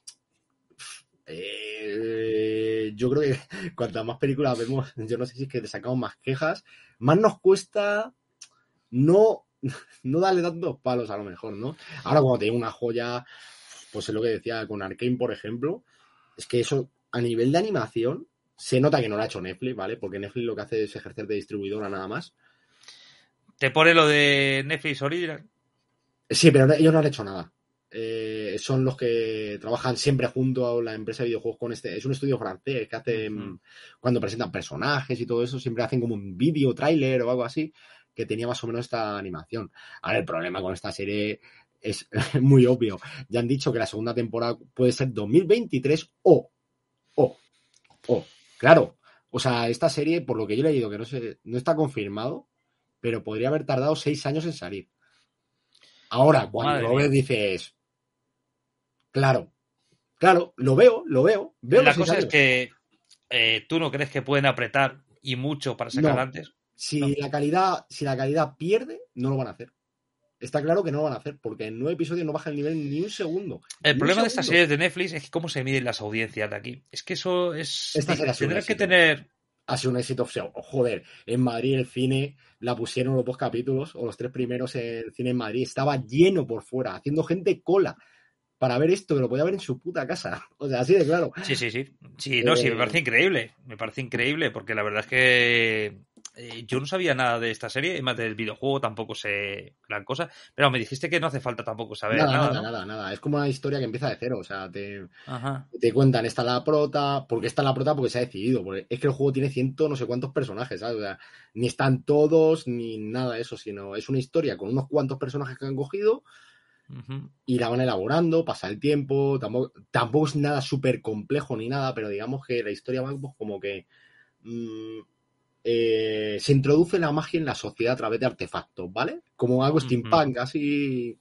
eh, yo creo que cuantas más películas vemos, yo no sé si es que te sacamos más quejas, más nos cuesta no, no darle tantos palos a lo mejor, ¿no? Ahora cuando te digo una joya, pues es lo que decía con Arcane, por ejemplo, es que eso a nivel de animación se nota que no lo ha hecho Netflix, ¿vale? Porque Netflix lo que hace es ejercer de distribuidora nada más. ¿Te pone lo de Netflix Original? Sí, pero ellos no han hecho nada. Eh, son los que trabajan siempre junto a la empresa de videojuegos con este. Es un estudio francés que hace uh-huh. cuando presentan personajes y todo eso, siempre hacen como un vídeo, tráiler o algo así, que tenía más o menos esta animación. Ahora, el problema con esta serie es muy obvio. Ya han dicho que la segunda temporada puede ser dos mil veintitrés o, o, o, claro. O sea, esta serie, por lo que yo he leído, que no sé, no está confirmado, pero podría haber tardado seis años en salir. Ahora, cuando Madre lo ves, dices, claro, claro, lo veo, lo veo. veo La cosa años. es que eh, ¿tú no crees que pueden apretar y mucho para sacar No. antes? Si No. la calidad, si la calidad pierde, no lo van a hacer. Está claro que no lo van a hacer, porque en nueve episodios no baja el nivel ni un segundo. El ni problema un de estas segundo. series de Netflix es que cómo se miden las audiencias de aquí. Es que eso es... Esta serie ha sido un Tendrás que éxito. tener... Ha sido un éxito. O sea, joder, en Madrid el cine la pusieron los dos capítulos, o los tres primeros, el cine en Madrid estaba lleno por fuera, haciendo gente cola para ver esto, que lo podía ver en su puta casa. O sea, así de claro. Sí, sí, sí. Sí, no, Eh, sí, me parece increíble. Me parece increíble porque la verdad es que eh, yo no sabía nada de esta serie, y más del videojuego tampoco sé gran cosa, pero me dijiste que no hace falta tampoco saber Nada, nada, nada, ¿no? nada, nada. Es como una historia que empieza de cero. O sea, te, Ajá. te cuentan, está la prota, porque está la prota porque se ha decidido. Porque es que el juego tiene ciento no sé cuántos personajes, ¿sabes? O sea, ni están todos, ni nada de eso, sino es una historia con unos cuantos personajes que han cogido Uh-huh. y la van elaborando, pasa el tiempo, tampoco, tampoco es nada súper complejo ni nada, pero digamos que la historia va pues, como que mmm, eh, se introduce la magia en la sociedad a través de artefactos, ¿vale? Como algo Uh-huh. steampunk, así.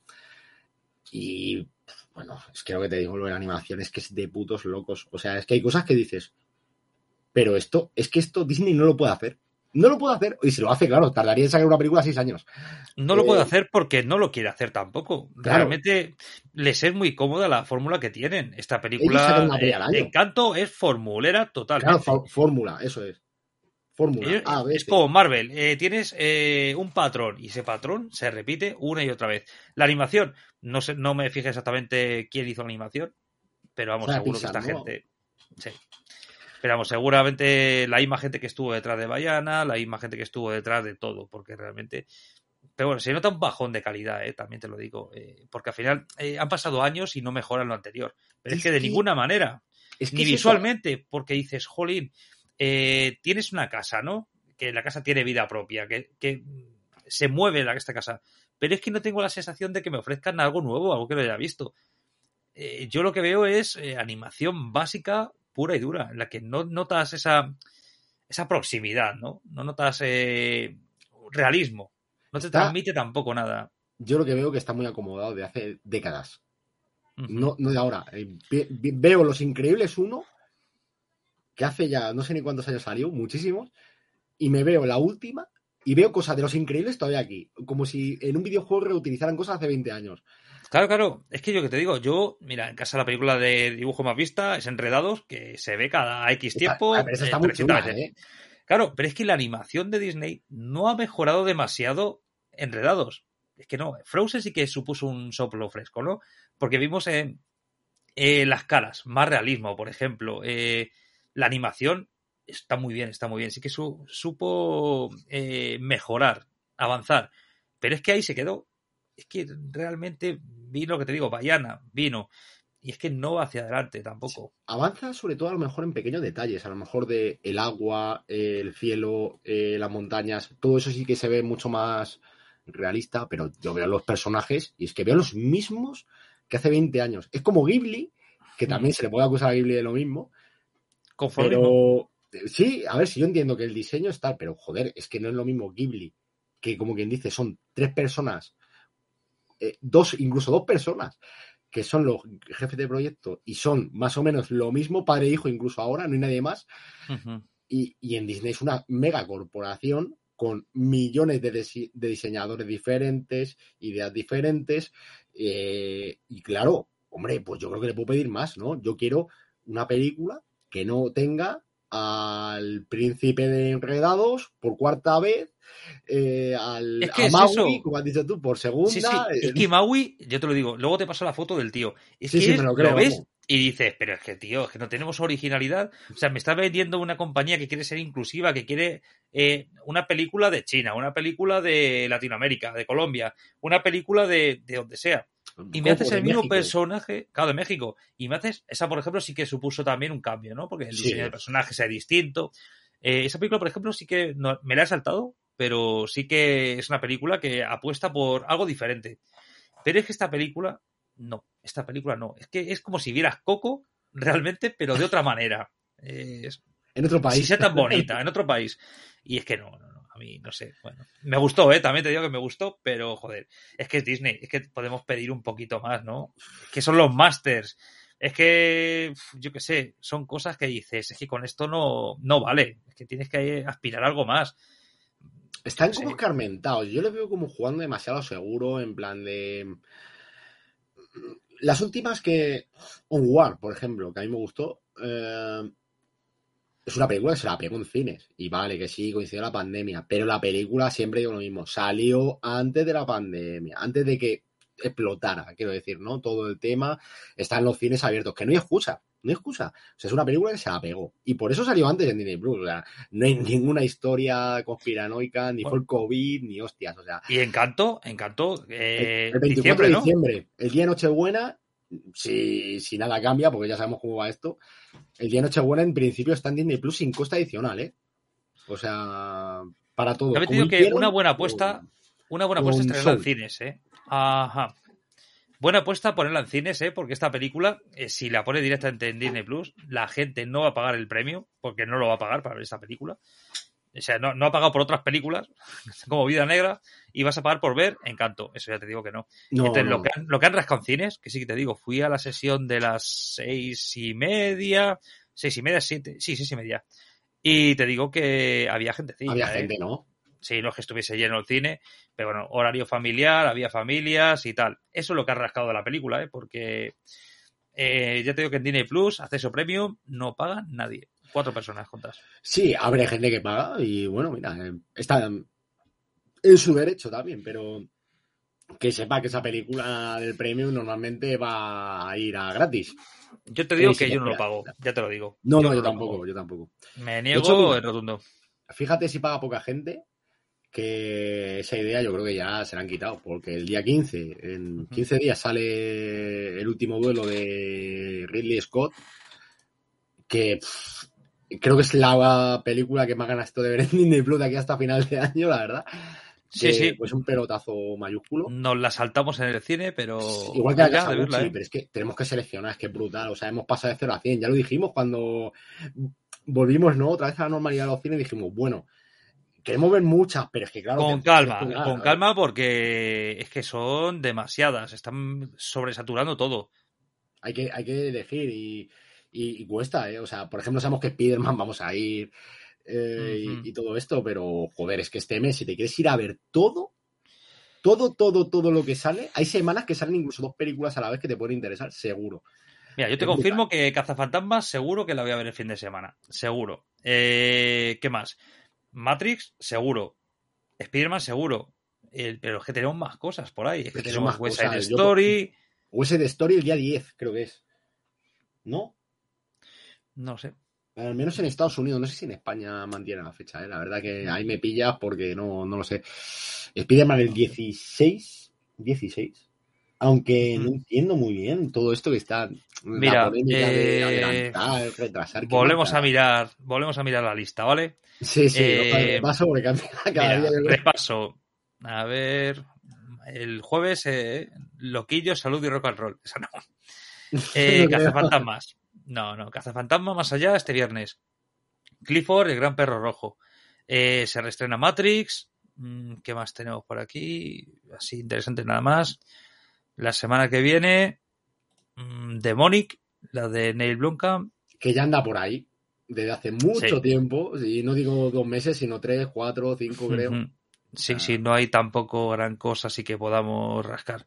Y bueno, es que lo que te digo, lo de la animación es que es de putos locos. O sea, es que hay cosas que dices, pero esto, es que esto Disney no lo puede hacer. No lo puede hacer, y si lo hace, claro, tardaría en sacar una película seis años. No Eh, lo puede hacer porque no lo quiere hacer tampoco. Claro. Realmente les es muy cómoda la fórmula que tienen. Esta Ellos sacan película una peli al eh, año. Encanto es formulera Claro, totalmente. fó- fórmula, eso es. Fórmula, Ellos- A, B, es C. como Marvel, eh, tienes eh, un patrón y ese patrón se repite una y otra vez. La animación, no sé, no me fijé exactamente quién hizo la animación, pero vamos, O sea, seguro Pixar, que esta ¿no? gente... Sí. Pero vamos, seguramente la misma gente que estuvo detrás de Bayana, la misma gente que estuvo detrás de todo, porque realmente... Pero bueno, se nota un bajón de calidad, eh, también te lo digo, eh, porque al final eh, han pasado años y no mejoran lo anterior. Pero es, Es que de que- ninguna manera, Es que ni es eso. visualmente, porque dices, jolín, eh, tienes una casa, ¿no? Que la casa tiene vida propia, que, que se mueve la, esta casa. Pero es que no tengo la sensación de que me ofrezcan algo nuevo, algo que no haya visto. Eh, yo lo que veo es eh, animación básica, pura y dura, en la que no notas esa, esa proximidad, ¿no? No notas eh, realismo. No te Está- transmite tampoco nada. Yo lo que veo que está muy acomodado de hace décadas. Ujú. No, no de ahora. Eh, ve- ve- Veo Los Increíbles uno, que hace ya no sé ni cuántos años salió, muchísimos, y me veo la última y veo cosas de Los Increíbles todavía aquí. Como si en un videojuego reutilizaran cosas hace veinte años. Claro, claro. Es que yo que te digo, yo, mira, en casa la película de dibujo más vista es Enredados, que se ve cada X Está- tiempo. ah, pero esa está eh, muy trescientas chula, veces. ¿eh? Claro, pero es que la animación de Disney no ha mejorado demasiado Enredados. Es que no, Frozen sí que supuso un soplo fresco, ¿no? Porque vimos en eh, las caras, más realismo, por ejemplo. Eh, la animación está muy bien, está muy bien. Sí que su, supo eh, mejorar, avanzar. Pero es que ahí se quedó. Es que realmente vino lo que te digo, Bayana, vino. Y es que no va hacia adelante tampoco. Avanza sobre todo a lo mejor en pequeños detalles, a lo mejor de el agua, eh, el cielo, eh, las montañas, todo eso sí que se ve mucho más realista, pero yo veo los personajes y es que veo los mismos que hace veinte años. Es como Ghibli, que también Mm. se le puede acusar a Ghibli de lo mismo, Conformismo. pero sí, a ver, si yo entiendo que el diseño es tal, pero joder, es que no es lo mismo Ghibli, que como quien dice, son tres personas, eh, dos, incluso dos personas, que son los jefes de proyecto y son más o menos lo mismo, padre e hijo, incluso ahora, no hay nadie más. Uh-huh. Y, y en Disney es una mega corporación con millones de, dise- de diseñadores diferentes, ideas diferentes. eh, y claro, hombre, pues yo creo que le puedo pedir más, ¿no? Yo quiero una película que no tenga al príncipe de Enredados por cuarta vez, eh, al, Es que a es Maui, eso. como has dicho tú, por segunda. Sí, sí. Es eh, que Maui, yo te lo digo, luego te paso la foto del tío. Es Sí, que sí, es- me lo lo, creo, ves vamos. y dices, pero es que, tío, es que no tenemos originalidad. O sea, me está vendiendo una compañía que quiere ser inclusiva, que quiere eh, una película de China, una película de Latinoamérica, de Colombia, una película de, de donde sea. Y me Coco, haces de el mismo México. personaje, claro, de México. Y me haces, esa por ejemplo sí que supuso también un cambio, ¿no? Porque el Sí. diseño del personaje sea distinto. Eh, esa película, por ejemplo, sí que no, me la he saltado, pero sí que es una película que apuesta por algo diferente. Pero es que esta película, no, esta película no. Es que es como si vieras Coco realmente, pero de otra manera. Eh, es, En otro si país. sea tan bonita, en otro país. Y es que no, no, no, a mí no sé. Bueno, me gustó, ¿eh? También te digo que me gustó, pero joder, es que es Disney, es que podemos pedir un poquito más, ¿no? Es que son los masters. Es que, yo qué sé, son cosas que dices, es que con esto no, no vale, es que tienes que aspirar a algo más. Están Sí. como escarmentados. Yo les veo como jugando demasiado seguro, en plan de... Las últimas que... Onward, por ejemplo, que a mí me gustó, eh... es una película que se la pegó en cines. Y vale, que sí, coincidió la pandemia, pero la película siempre digo lo mismo, salió antes de la pandemia, antes de que explotara, quiero decir, ¿no? Todo el tema está en los cines abiertos, que no hay excusa, no hay excusa. O sea, es una película que se la pegó. Y por eso salió antes en Disney Plus. O sea, no hay ninguna historia conspiranoica, ni fue el COVID, ni hostias. O sea. Y Encanto, Encanto, eh, el, el veinticuatro diciembre, de ¿no? diciembre, el día de Nochebuena, si, si nada cambia, porque ya sabemos cómo va esto, el día de Nochebuena en principio está en Disney Plus sin coste adicional, ¿eh? O sea, para todo. He metido que una buena apuesta, una buena apuesta es tenerla en cines, ¿eh? Ajá. Buena apuesta ponerla en cines, ¿eh? Porque esta película, eh, si la pone directamente en Disney Plus, la gente no va a pagar el premio, porque no lo va a pagar para ver esta película. O sea, no, no ha pagado por otras películas, como Vida Negra, y vas a pagar por ver Encanto. Eso ya te digo que no. no Entonces, no. Lo, que han, lo que han rascado en cines, que sí que te digo, fui a la sesión de las seis y media, seis y media, siete, sí, seis y media. Y te digo que había gente. Había ¿eh? gente, ¿no? Sí, no es que estuviese lleno el cine, pero bueno, horario familiar, había familias y tal. Eso es lo que ha rascado de la película, ¿eh? Porque eh, ya te digo que en Disney Plus, acceso premium, no paga nadie. Cuatro personas juntas. Sí, habrá gente que paga y bueno, mira, está en su derecho también, pero que sepa que esa película del premium normalmente va a ir a gratis. Yo te digo que yo no lo pago, ya te lo digo. No, no, yo tampoco, yo tampoco. Me niego en rotundo. Fíjate si paga poca gente, que esa idea yo creo que ya se la han quitado, porque el día quince, en quince días sale el último duelo de Ridley Scott, que pff, creo que es la película que más ganas esto de ver en Disney Plus de aquí hasta final de año, la verdad. Sí, de, sí. Pues un pelotazo mayúsculo. Nos la saltamos en el cine, pero... Igual que la Casa verla, Gucci, ¿eh? pero es que tenemos que seleccionar, es que es brutal. O sea, hemos pasado de cero a cien. Ya lo dijimos cuando volvimos, ¿no? Otra vez a la normalidad de los cines y dijimos, bueno, queremos ver muchas, pero es que claro... Con que calma, nada, con calma porque es que son demasiadas, están sobresaturando todo. Hay que, hay que elegir y, y, y cuesta, ¿eh? O sea, por ejemplo, sabemos que Spider-Man vamos a ir eh, uh-huh. y, y todo esto, pero joder, es que este mes, si te quieres ir a ver todo, todo, todo, todo lo que sale, hay semanas que salen incluso dos películas a la vez que te pueden interesar, seguro. Mira, yo te es confirmo brutal. Que Cazafantasmas seguro que la voy a ver el fin de semana, seguro. Eh, ¿Qué más? Matrix, seguro. Spider-Man, seguro. El, pero es que tenemos más cosas por ahí. Es que, es que tenemos West Side Story. Yo, West Side Story el día diez, creo que es. ¿No? No sé. Al menos en Estados Unidos, no sé si en España mantiene la fecha, ¿eh? La verdad que ahí me pillas porque no, no lo sé. Spider-Man el dieciséis, dieciséis. Aunque no entiendo muy bien todo esto que está. Mira, la polémica eh, de adelantar, retrasar. Volvemos a mirar, volvemos a mirar la lista, ¿vale? Sí, sí, eh, repaso porque cambia cada mira, día. Repaso. A ver. El jueves, eh, Loquillo, Salud y Rock and Roll. Esa no. Eh, Cazafantasmas. No, no, Cazafantasmas más allá este viernes. Clifford, el gran perro rojo. Eh, se reestrena Matrix. ¿Qué más tenemos por aquí? Así interesante nada más. La semana que viene, mmm, Demonic, la de Neil Blomkamp. Que ya anda por ahí desde hace mucho sí. tiempo. Y no digo dos meses, sino tres, cuatro, cinco, creo. Uh-huh. Sí, ah. sí, no hay tampoco gran cosa así que podamos rascar.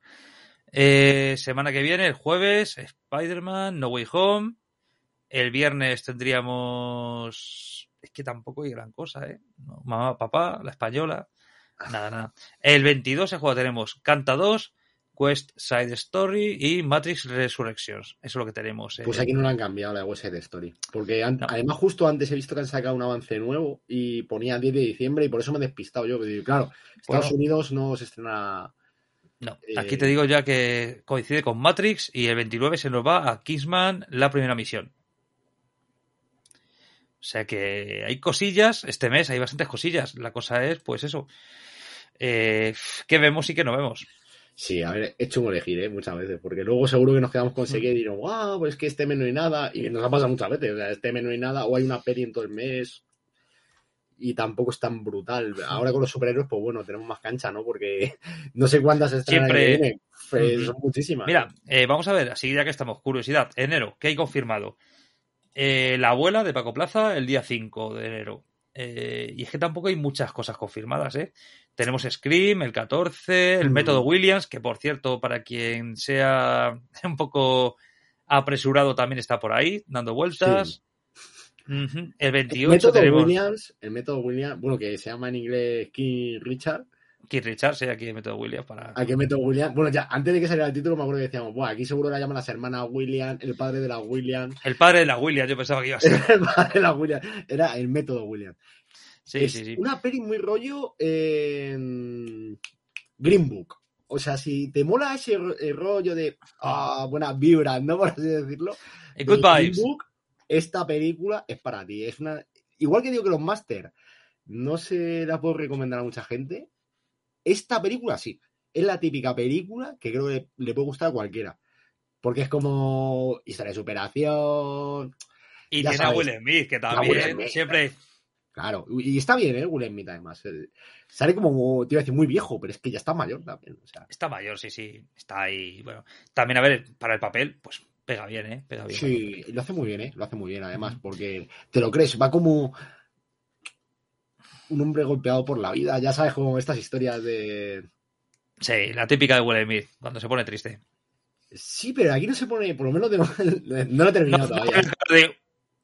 Eh, semana que viene, el jueves, Spider-Man, No Way Home. El viernes tendríamos... Es que tampoco hay gran cosa, ¿eh? No, Mamá, Papá, La Española. Nada, nada. El veintidós es cuando tenemos Canta dos, West Side Story y Matrix Resurrections. Eso es lo que tenemos. Pues aquí no lo han cambiado la West Side Story. Porque an- no. además justo antes he visto que han sacado un avance nuevo y ponía diez de diciembre y por eso me he despistado yo. Que, claro, Estados bueno, Unidos no se estrena... No, eh... aquí te digo ya que coincide con Matrix y el veintinueve se nos va a Kingsman, La Primera Misión. O sea que hay cosillas, este mes hay bastantes cosillas. La cosa es, pues eso, eh, qué vemos y qué no vemos. Sí, a ver, he hecho un elegir, ¿eh? Muchas veces, porque luego seguro que nos quedamos con seguir y diremos, wow, pues es que este mes no hay nada, y nos ha pasado muchas veces, o sea, este mes no hay nada, o hay una peli en todo el mes, y tampoco es tan brutal. Ahora con los superhéroes, pues bueno, tenemos más cancha, ¿no? Porque no sé cuántas estrenan Siempre... que vienen. Pues uh-huh. Son muchísimas. Mira, eh, vamos a ver, así ya que estamos, curiosidad, enero, ¿qué hay confirmado? Eh, la abuela de Paco Plaza el día cinco de enero. Eh, y es que tampoco hay muchas cosas confirmadas, ¿eh? Tenemos Scream, el catorce, el mm. método Williams, que por cierto, para quien sea un poco apresurado, también está por ahí, dando vueltas. Sí. Uh-huh. El veintiocho el método tenemos... Williams, el método Williams, bueno, que se llama en inglés King Richard. Keith Richards, sí, aquí el método Williams para... Aquí método Williams. Bueno, ya, antes de que saliera el título me acuerdo que decíamos, bueno, aquí seguro la llaman las hermanas Williams, el padre de la Williams. El padre de la Williams, yo pensaba que iba a ser. El padre de la Williams. Era el método Williams. Sí, es sí, sí. Una peli muy rollo en Green Book. O sea, si te mola ese rollo de ah, buenas vibras, ¿no? Por así decirlo. De good vibes. Green Book, esta película es para ti. Es una... Igual que digo que los Master no se la puedo recomendar a mucha gente. Esta película sí, es la típica película que creo que le puede gustar a cualquiera. Porque es como historia de superación. Y tiene sabes, a Will Smith, que también Smith, siempre... Claro, y está bien, ¿eh? Will Smith además. Sale como, te iba a decir, muy viejo, pero es que ya está mayor también. O sea. Está mayor, sí, sí. Está ahí, bueno. También, a ver, para el papel, pues pega bien, ¿eh? Pega bien. Sí, lo hace muy bien, ¿eh? Lo hace muy bien además, porque te lo crees, va como... un hombre golpeado por la vida, ya sabes, como estas historias de... Sí, la típica de Will Smith, cuando se pone triste. Sí, pero aquí no se pone, por lo menos de no, no lo he terminado no, todavía. No de...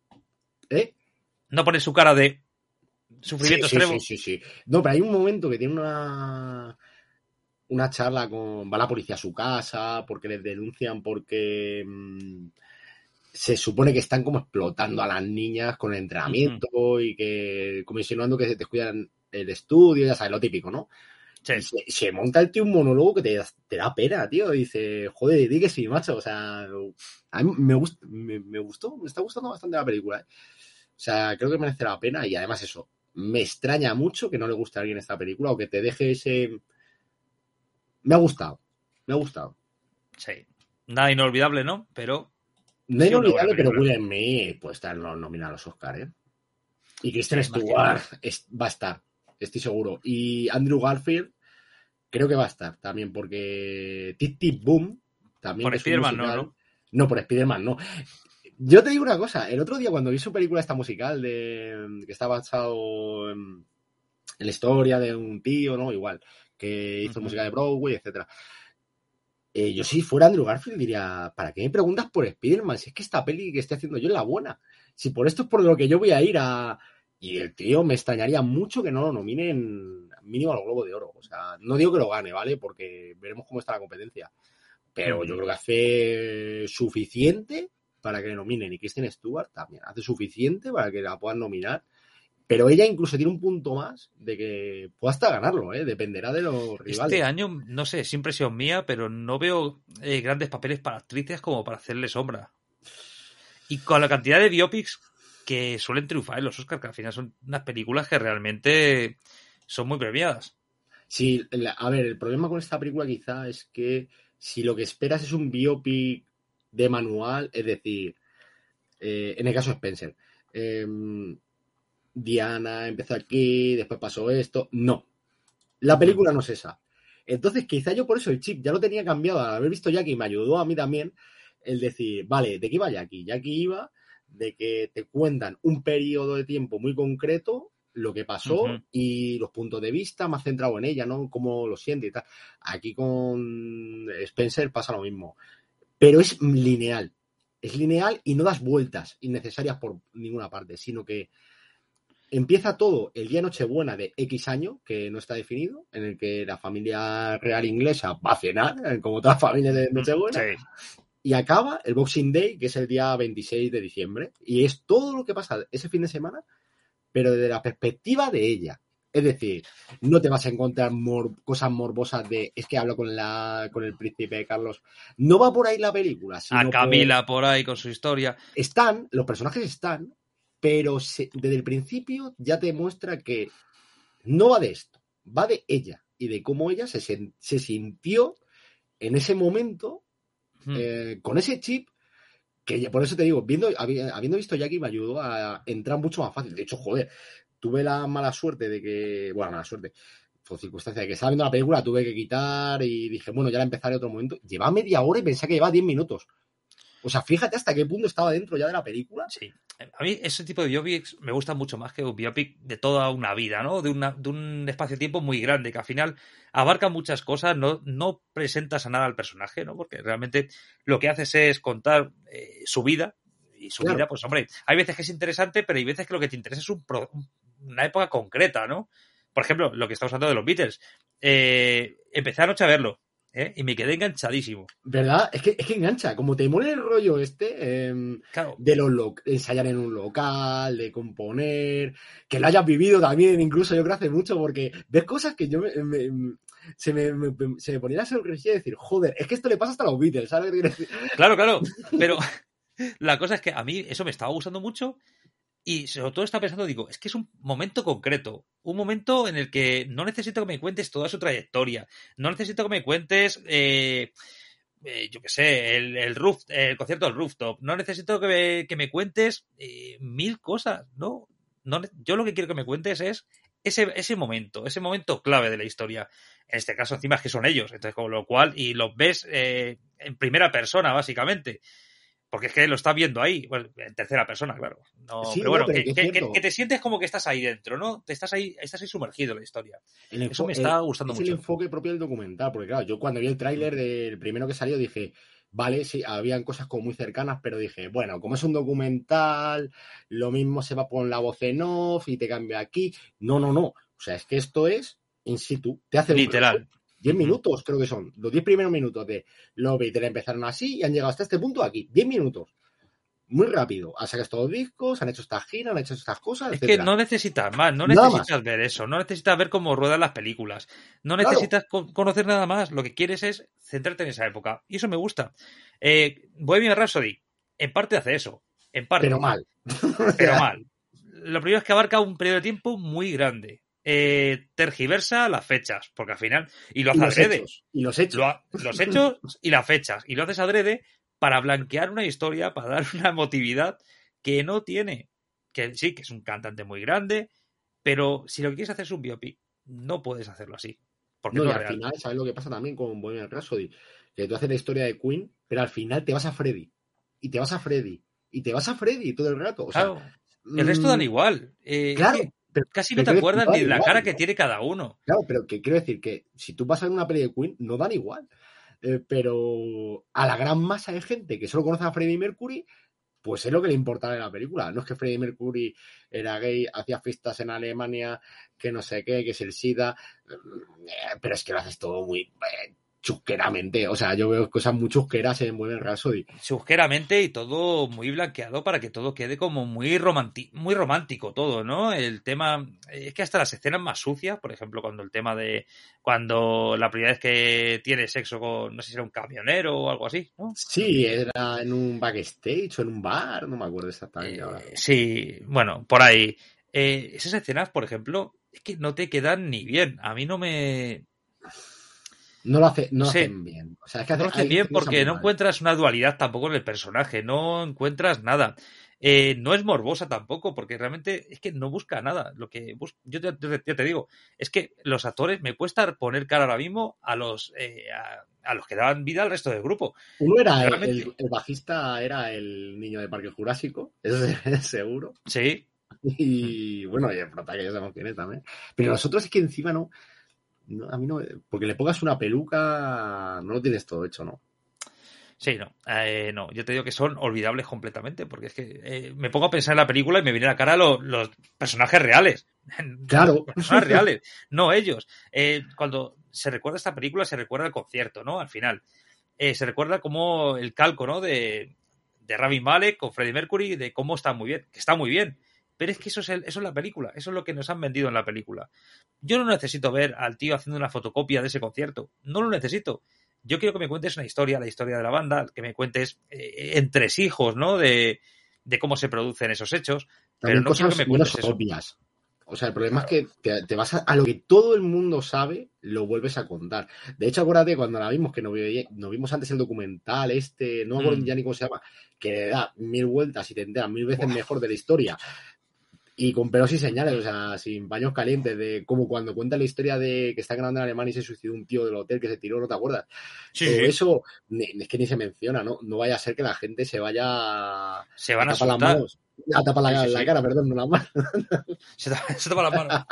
¿Eh? No pone su cara de sufrimiento sí, extremo. Sí, sí, sí, sí. No, pero hay un momento que tiene una una charla con... Va la policía a su casa porque les denuncian porque... Mmm, se supone que están como explotando a las niñas con el entrenamiento uh-huh. y que como insinuando que se descuidan el estudio, ya sabes, lo típico, ¿no? Sí. Se, se monta el tío un monólogo que te, te da pena, tío. Dice, joder, di que sí, macho. O sea, a mí me, gust, me, me gustó, me está gustando bastante la película, ¿eh? O sea, creo que merece la pena y además eso, me extraña mucho que no le guste a alguien esta película o que te deje ese... Me ha gustado, me ha gustado. Sí. Nada inolvidable, ¿no? Pero... No es inolvidable, pero Will Smith puede estar nominado a los Oscars, ¿eh? Y Kristen sí, Stewart es, va a estar, estoy seguro. Y Andrew Garfield creo que va a estar también, porque Tic Tic Boom también. Por Spider-Man no, ¿no? No, por Spider-Man no. Yo te digo una cosa, el otro día cuando vi su película esta musical de que está basado en, en la historia de un tío, ¿no? Igual, que hizo uh-huh. música de Broadway, etcétera. Eh, yo si fuera Andrew Garfield diría, ¿para qué me preguntas por Spider-Man? Si es que esta peli que estoy haciendo yo es la buena. Si por esto es por lo que yo voy a ir a... Y el tío me extrañaría mucho que no lo nominen mínimo al Globo de Oro. O sea, no digo que lo gane, ¿vale? Porque veremos cómo está la competencia. Pero yo creo que hace suficiente para que le nominen. Y Kristen Stewart también hace suficiente para que la puedan nominar. Pero ella incluso tiene un punto más de que pueda hasta ganarlo, ¿eh? Dependerá de los rivales. Este año, no sé, es impresión mía, pero no veo eh, grandes papeles para actrices como para hacerle sombra. Y con la cantidad de biopics que suelen triunfar en los Oscars, que al final son unas películas que realmente son muy premiadas. Sí, la, a ver, el problema con esta película quizá es que si lo que esperas es un biopic de manual, es decir, eh, en el caso de Spencer, eh, Diana empezó aquí, después pasó esto. No. La película no es esa. Entonces, quizá yo por eso el chip ya lo tenía cambiado. Al haber visto Jackie, me ayudó a mí también el decir, vale, ¿de qué iba Jackie? Jackie iba de que te cuentan un periodo de tiempo muy concreto, lo que pasó uh-huh. y los puntos de vista más centrado en ella, ¿no? Cómo lo siente y tal. Aquí con Spencer pasa lo mismo. Pero es lineal. Es lineal y no das vueltas innecesarias por ninguna parte, sino que empieza todo el día Nochebuena de X año, que no está definido, en el que la familia real inglesa va a cenar, como todas las familias de Nochebuena, sí. Y acaba el Boxing Day, que es el día veintiséis de diciembre, y es todo lo que pasa ese fin de semana, pero desde la perspectiva de ella. Es decir, no te vas a encontrar mor- cosas morbosas de, es que hablo con la con el príncipe Carlos. No va por ahí la película. Sino a Camila por... por ahí con su historia. Están, los personajes están, pero se, desde el principio ya te muestra que no va de esto, va de ella y de cómo ella se, sen, se sintió en ese momento hmm. eh, con ese chip que por eso te digo, viendo, habiendo visto Jackie me ayudó a entrar mucho más fácil. De hecho, joder, tuve la mala suerte de que, bueno, mala suerte, por circunstancia de que estaba viendo la película, tuve que quitar y dije, bueno, ya la empezaré otro momento. Lleva media hora y pensé que llevaba diez minutos. O sea, fíjate hasta qué punto estaba dentro ya de la película. Sí. A mí ese tipo de biopics me gusta mucho más que un biopic de toda una vida, ¿no? De, una, de un espacio-tiempo muy grande, que al final abarca muchas cosas, no, no presentas a nada al personaje, ¿no? Porque realmente lo que haces es contar eh, su vida, y su claro. vida, pues hombre, hay veces que es interesante, pero hay veces que lo que te interesa es un pro, una época concreta, ¿no? Por ejemplo, lo que estamos hablando de los Beatles. Eh, empecé anoche a verlo. ¿Eh? Y me quedé enganchadísimo. ¿Verdad? Es que, es que engancha. Como te muere el rollo este eh, claro. de los lo- ensayar en un local, de componer, que lo hayas vivido también, incluso yo creo hace mucho, porque ves cosas que yo me, me, se, me, me, se me ponía la sonrisa y decir, joder, es que esto le pasa hasta a los Beatles, ¿sabes? Claro, claro. Pero la cosa es que a mí eso me estaba gustando mucho. Y sobre todo estaba pensando, digo, es que es un momento concreto, un momento en el que no necesito que me cuentes toda su trayectoria, no necesito que me cuentes, eh, eh, yo qué sé, el, el, roof, el concierto del rooftop, no necesito que me, que me cuentes eh, mil cosas, ¿no? no yo lo que quiero que me cuentes es ese, ese momento, ese momento clave de la historia. En este caso, encima es que son ellos, entonces con lo cual, y los ves eh, en primera persona, básicamente. Porque es que lo estás viendo ahí, bueno, en tercera persona, claro. No, sí, pero bueno, no, pero que, que, que, que te sientes como que estás ahí dentro, ¿no? Te estás ahí, estás ahí sumergido en la historia. El Eso me está gustando es mucho. Es el enfoque propio del documental, porque claro, yo cuando vi el tráiler del primero que salió dije, vale, sí, habían cosas como muy cercanas, pero dije, bueno, como es un documental, lo mismo se va por la voz en off y te cambia aquí. No, no, no. O sea, es que esto es in situ. Te hace literal. diez minutos, creo que son. Los diez primeros minutos de los Beatles empezaron así y han llegado hasta este punto aquí. diez minutos. Muy rápido. Han sacado estos discos, han hecho estas giras, han hecho estas cosas, Es etcétera. que no necesitas más, no Nada necesitas más. ver eso, no necesitas ver cómo ruedan las películas, no Claro. necesitas co- conocer nada más. Lo que quieres es centrarte en esa época. Y eso me gusta. Eh, Bohemian Rhapsody, en parte hace eso. En parte. Pero mal. Pero mal. Lo primero es que abarca un periodo de tiempo muy grande. Eh, tergiversa las fechas, porque al final. Y lo hace Y los adrede. hechos. Y los hechos. Lo ha- los hechos y las fechas. Y lo haces adrede para blanquear una historia, para dar una emotividad que no tiene. Que sí, que es un cantante muy grande, pero si lo que quieres hacer es un biopic, no puedes hacerlo así. Porque No, no y es al real. final, ¿sabes lo que pasa también con Bohemian Rhapsody? Que tú haces la historia de Queen, pero al final te vas a Freddy. Y te vas a Freddy. Y te vas a Freddy todo el rato. O sea, Claro, el resto dan mmm, igual. Eh, claro. es que Pero, casi pero no te quiero decir, acuerdas no ni dan de la igual, cara ¿no? que tiene cada uno. Claro, pero que quiero decir que si tú vas a ver una peli de Queen, no dan igual. Eh, pero a la gran masa de gente que solo conoce a Freddie Mercury, pues es lo que le importaba en la película. No es que Freddie Mercury era gay, hacía fiestas en Alemania, que no sé qué, que es el SIDA, eh, pero es que lo haces todo muy eh, chusqueramente. O sea, yo veo cosas muy chusqueras en Bohemian Rhapsody. Chusqueramente y todo muy blanqueado para que todo quede como muy, romanti- muy romántico todo, ¿no? El tema, es que hasta las escenas más sucias, por ejemplo, cuando el tema de, cuando la primera vez que tiene sexo con, no sé si era un camionero o algo así, ¿no? Sí, era en un backstage o en un bar, no me acuerdo exactamente Eh, ahora. sí, bueno, por ahí. Eh, esas escenas, por ejemplo, es que no te quedan ni bien. A mí no me... No lo, hace, no No lo sé, hacen bien. O sea, es que no hace, lo hacen hay bien que cosas porque muy no mal. encuentras una dualidad tampoco en el personaje, no encuentras nada. Eh, no es morbosa tampoco, porque realmente es que no busca nada. Lo que bus- yo te, te- ya te digo, es que los actores me cuesta poner cara ahora mismo a los eh, a, a los que daban vida al resto del grupo. Uno era el, Realmente, el, el bajista, era el niño de Parque Jurásico, eso es seguro. sí. Y bueno, y el prota que ya sabemos quién es también. Pero los otros es que encima no, no, a mí no, porque le pongas una peluca, no lo tienes todo hecho, ¿no? Sí, no, eh, no, yo te digo que son olvidables completamente, porque es que eh, me pongo a pensar en la película y me viene a la cara lo- los personajes reales. Claro. Los personajes reales, no ellos. Eh, cuando se recuerda esta película, se recuerda el concierto, ¿no? Al final. Eh, se recuerda como el calco, ¿no? De, de Rami Malek con Freddie Mercury, de cómo está muy bien, que está muy bien. Pero es que eso es, el, eso es la película, eso es lo que nos han vendido en la película. Yo no necesito ver al tío haciendo una fotocopia de ese concierto, no lo necesito. Yo quiero que me cuentes una historia, la historia de la banda, que me cuentes eh, entresijos, ¿no? De, de cómo se producen esos hechos, También pero no quiero que cosas me cuentes menos eso. obvias. O sea, el problema Claro. es que te, te vas a, a lo que todo el mundo sabe, lo vuelves a contar. De hecho, acuérdate cuando la vimos, que nos, vi- nos vimos antes el documental este, no me acuerdo Mm. ya ni cómo se llama, que le da mil vueltas y te enteras mil veces Buah. mejor de la historia. y con pelos y señales, o sea, sin baños calientes, de como cuando cuenta la historia de que está grabando en Alemania y se suicidó un tío del hotel que se tiró, ¿no te acuerdas? Sí, Todo sí. eso, ni, es que ni se menciona, ¿no? No vaya a ser que la gente se vaya Se van a, a tapar las asustar. manos, a tapar la, Sí, sí, la sí. cara, perdón, no las manos. Se tapa, se tapa las manos.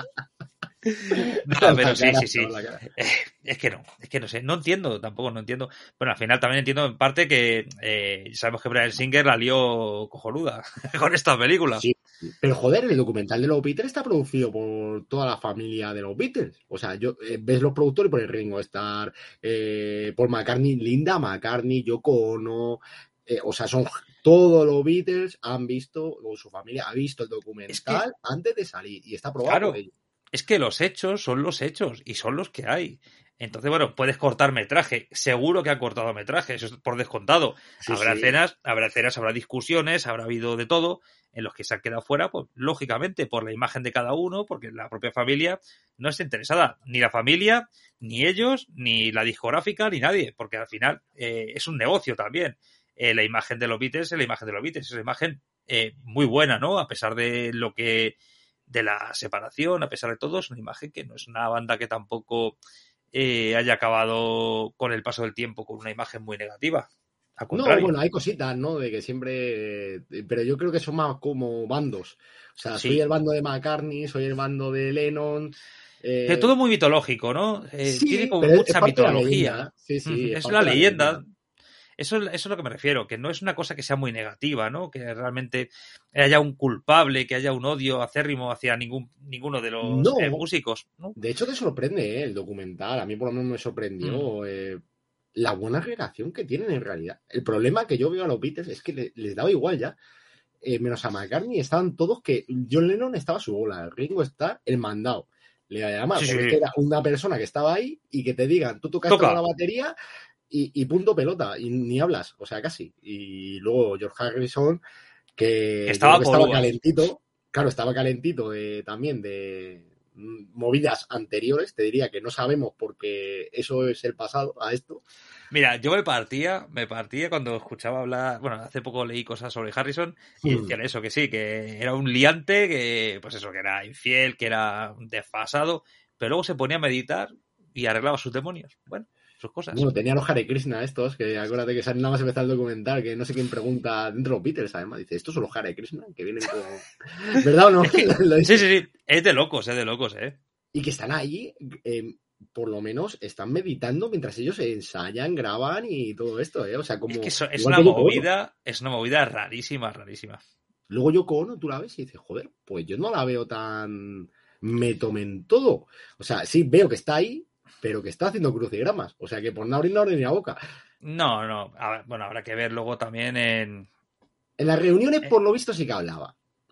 No, pero La sí, cara, sí, sí. la cara. Eh, es que no, es que no sé, no entiendo, tampoco no entiendo. Bueno, al final también entiendo en parte que eh, sabemos que Bryan Singer la lió cojonuda con esta película. Sí, pero joder, el documental de los Beatles está producido por toda la familia de los Beatles. O sea, yo eh, ves los productores por el Ringo Starr, eh, por McCartney, Linda McCartney, Yoko Ono, eh, o sea, son todos los Beatles han visto, o su familia ha visto el documental Es que, antes de salir y está aprobado claro, por ellos. es que los hechos son los hechos y son los que hay. Entonces, bueno, puedes cortar metraje. Seguro que han cortado metraje, eso es por descontado. Sí, habrá sí. cenas, habrá cenas, habrá discusiones, habrá habido de todo en los que se han quedado fuera, pues lógicamente, por la imagen de cada uno, porque la propia familia no está interesada. Ni la familia, ni ellos, ni la discográfica, ni nadie, porque al final eh, es un negocio también. Eh, la imagen de los Beatles es la imagen de los Beatles, es una imagen eh, muy buena, ¿no? A pesar de lo que de la separación, a pesar de todo, es una imagen que no es una banda que tampoco eh, haya acabado con el paso del tiempo con una imagen muy negativa. Al contrario. No, bueno, hay cositas, ¿no? De que siempre... Pero yo creo que son más como bandos. O sea, Sí. soy el bando de McCartney, soy el bando de Lennon... Eh... Pero todo muy mitológico, ¿no? Eh, sí, tiene como pero mucha es parte mitología. De la leyenda. Sí, sí, es es una parte leyenda. De la leyenda. Eso, eso es a lo que me refiero, que no es una cosa que sea muy negativa, ¿no? Que realmente haya un culpable, que haya un odio acérrimo hacia ningún, ninguno de los no. eh, músicos, ¿no? De hecho, te sorprende, ¿eh? El documental. A mí por lo menos me sorprendió mm. eh, la buena relación que tienen en realidad. El problema que yo veo a los Beatles es que le, les daba igual ya. Eh, menos a McCartney, estaban todos que John Lennon estaba a su bola, Ringo está el mandado. Le llama, Sí, porque sí. es que era una persona que estaba ahí y que te digan, tú tocas toda la batería y, y punto pelota, y ni hablas, o sea, casi. Y luego George Harrison, que estaba, que estaba calentito, claro, estaba calentito de, también de movidas anteriores, te diría que no sabemos porque eso es el pasado a esto. Mira, yo me partía, me partía cuando escuchaba hablar, bueno, hace poco leí cosas sobre Harrison y hmm. decían eso, que sí, que era un liante, que pues eso, que era infiel, que era desfasado, pero luego se ponía a meditar y arreglaba sus demonios. Bueno, sus cosas. Bueno, tenía los Hare Krishna estos, que acuérdate que nada más empezar el documental, que no sé quién pregunta, dentro de los Beatles además, dice, ¿estos son los Hare Krishna? Que vienen con... ¿Verdad o no? Es que, sí, sí, sí, es de locos, es de locos, ¿eh? Y que están ahí, eh, por lo menos están meditando mientras ellos ensayan, graban y todo esto, ¿eh? O sea, como... Es que eso, es una movida, es una movida rarísima, rarísima. Luego Yoko Ono, tú la ves y dices, joder, pues yo no la veo tan... Me tomen todo. O sea, sí veo que está ahí, pero que está haciendo crucigramas. O sea, que por no abrir no abrir ni la boca. No, no. A ver, bueno, habrá que ver luego también en... En las reuniones, por lo visto, sí que hablaba.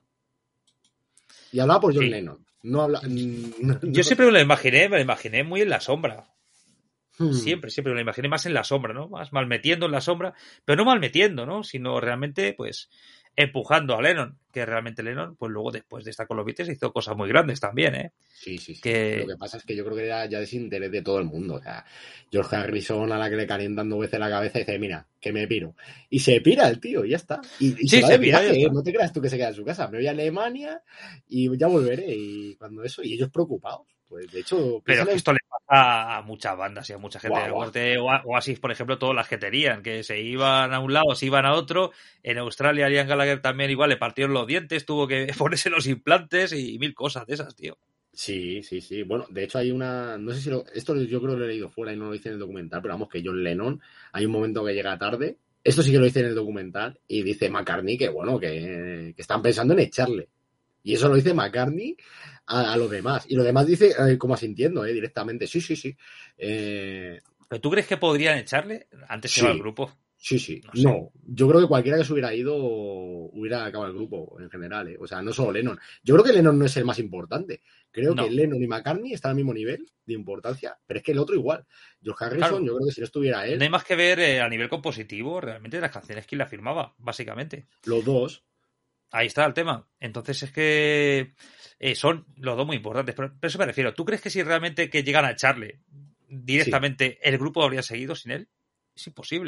Y hablaba por John sí. Lennon. No habla... No, Yo no. siempre me lo imaginé, me lo imaginé muy en la sombra. Hmm. Siempre, siempre me lo imaginé más en la sombra, ¿no? Más mal metiendo en la sombra. Pero no mal metiendo, ¿no? Sino realmente, pues... empujando a Lennon, que realmente Lennon, pues luego después de estar con los Beatles hizo cosas muy grandes también, ¿eh? Sí, sí, sí. Que... Lo que pasa es que yo creo que era ya desinterés de todo el mundo. O sea, George Harrison a la que le calientan dos veces la cabeza y dice, mira, que me piro. Y se pira el tío, y ya está. Y, y sí, se va se de pira, viaje, ¿eh? No te creas tú que se queda en su casa. Me voy a Alemania y ya volveré. Y cuando eso, y ellos preocupados. Pues de hecho... Pero es que esto le pasa a muchas bandas y a mucha gente. Guau, guau. Oasis, por ejemplo, todas las que tenían, que se iban a un lado, se iban a otro. En Australia, Liam Gallagher también igual le partieron los dientes, tuvo que ponerse los implantes y mil cosas de esas, tío. Sí, sí, sí. Bueno, de hecho hay una... No sé si lo... Esto yo creo que lo he leído fuera y no lo hice en el documental, pero vamos, que John Lennon, hay un momento que llega tarde. Esto sí que lo dice en el documental y dice McCartney que, bueno, que, que están pensando en echarle. Y eso lo dice McCartney a, a los demás. Y los demás dice, eh, como asintiendo, eh, directamente. Sí, sí, sí. Eh... ¿Pero tú crees que podrían echarle antes sí. que va el grupo? Sí, sí. No, sé. no, yo creo que cualquiera que se hubiera ido hubiera acabado el grupo en general. ¿eh? O sea, no solo Lennon. Yo creo que Lennon no es el más importante. Creo no. que Lennon y McCartney están al mismo nivel de importancia, pero es que el otro igual. George Harrison, claro. Yo creo que si no estuviera él... No hay más que ver eh, a nivel compositivo realmente las canciones que la firmaba, básicamente. Los dos. Ahí está el tema. Entonces es que eh, son los dos muy importantes. Pero, pero eso me refiero. ¿Tú crees que si realmente que llegan a echarle directamente sí. el grupo habría seguido sin él? Es imposible.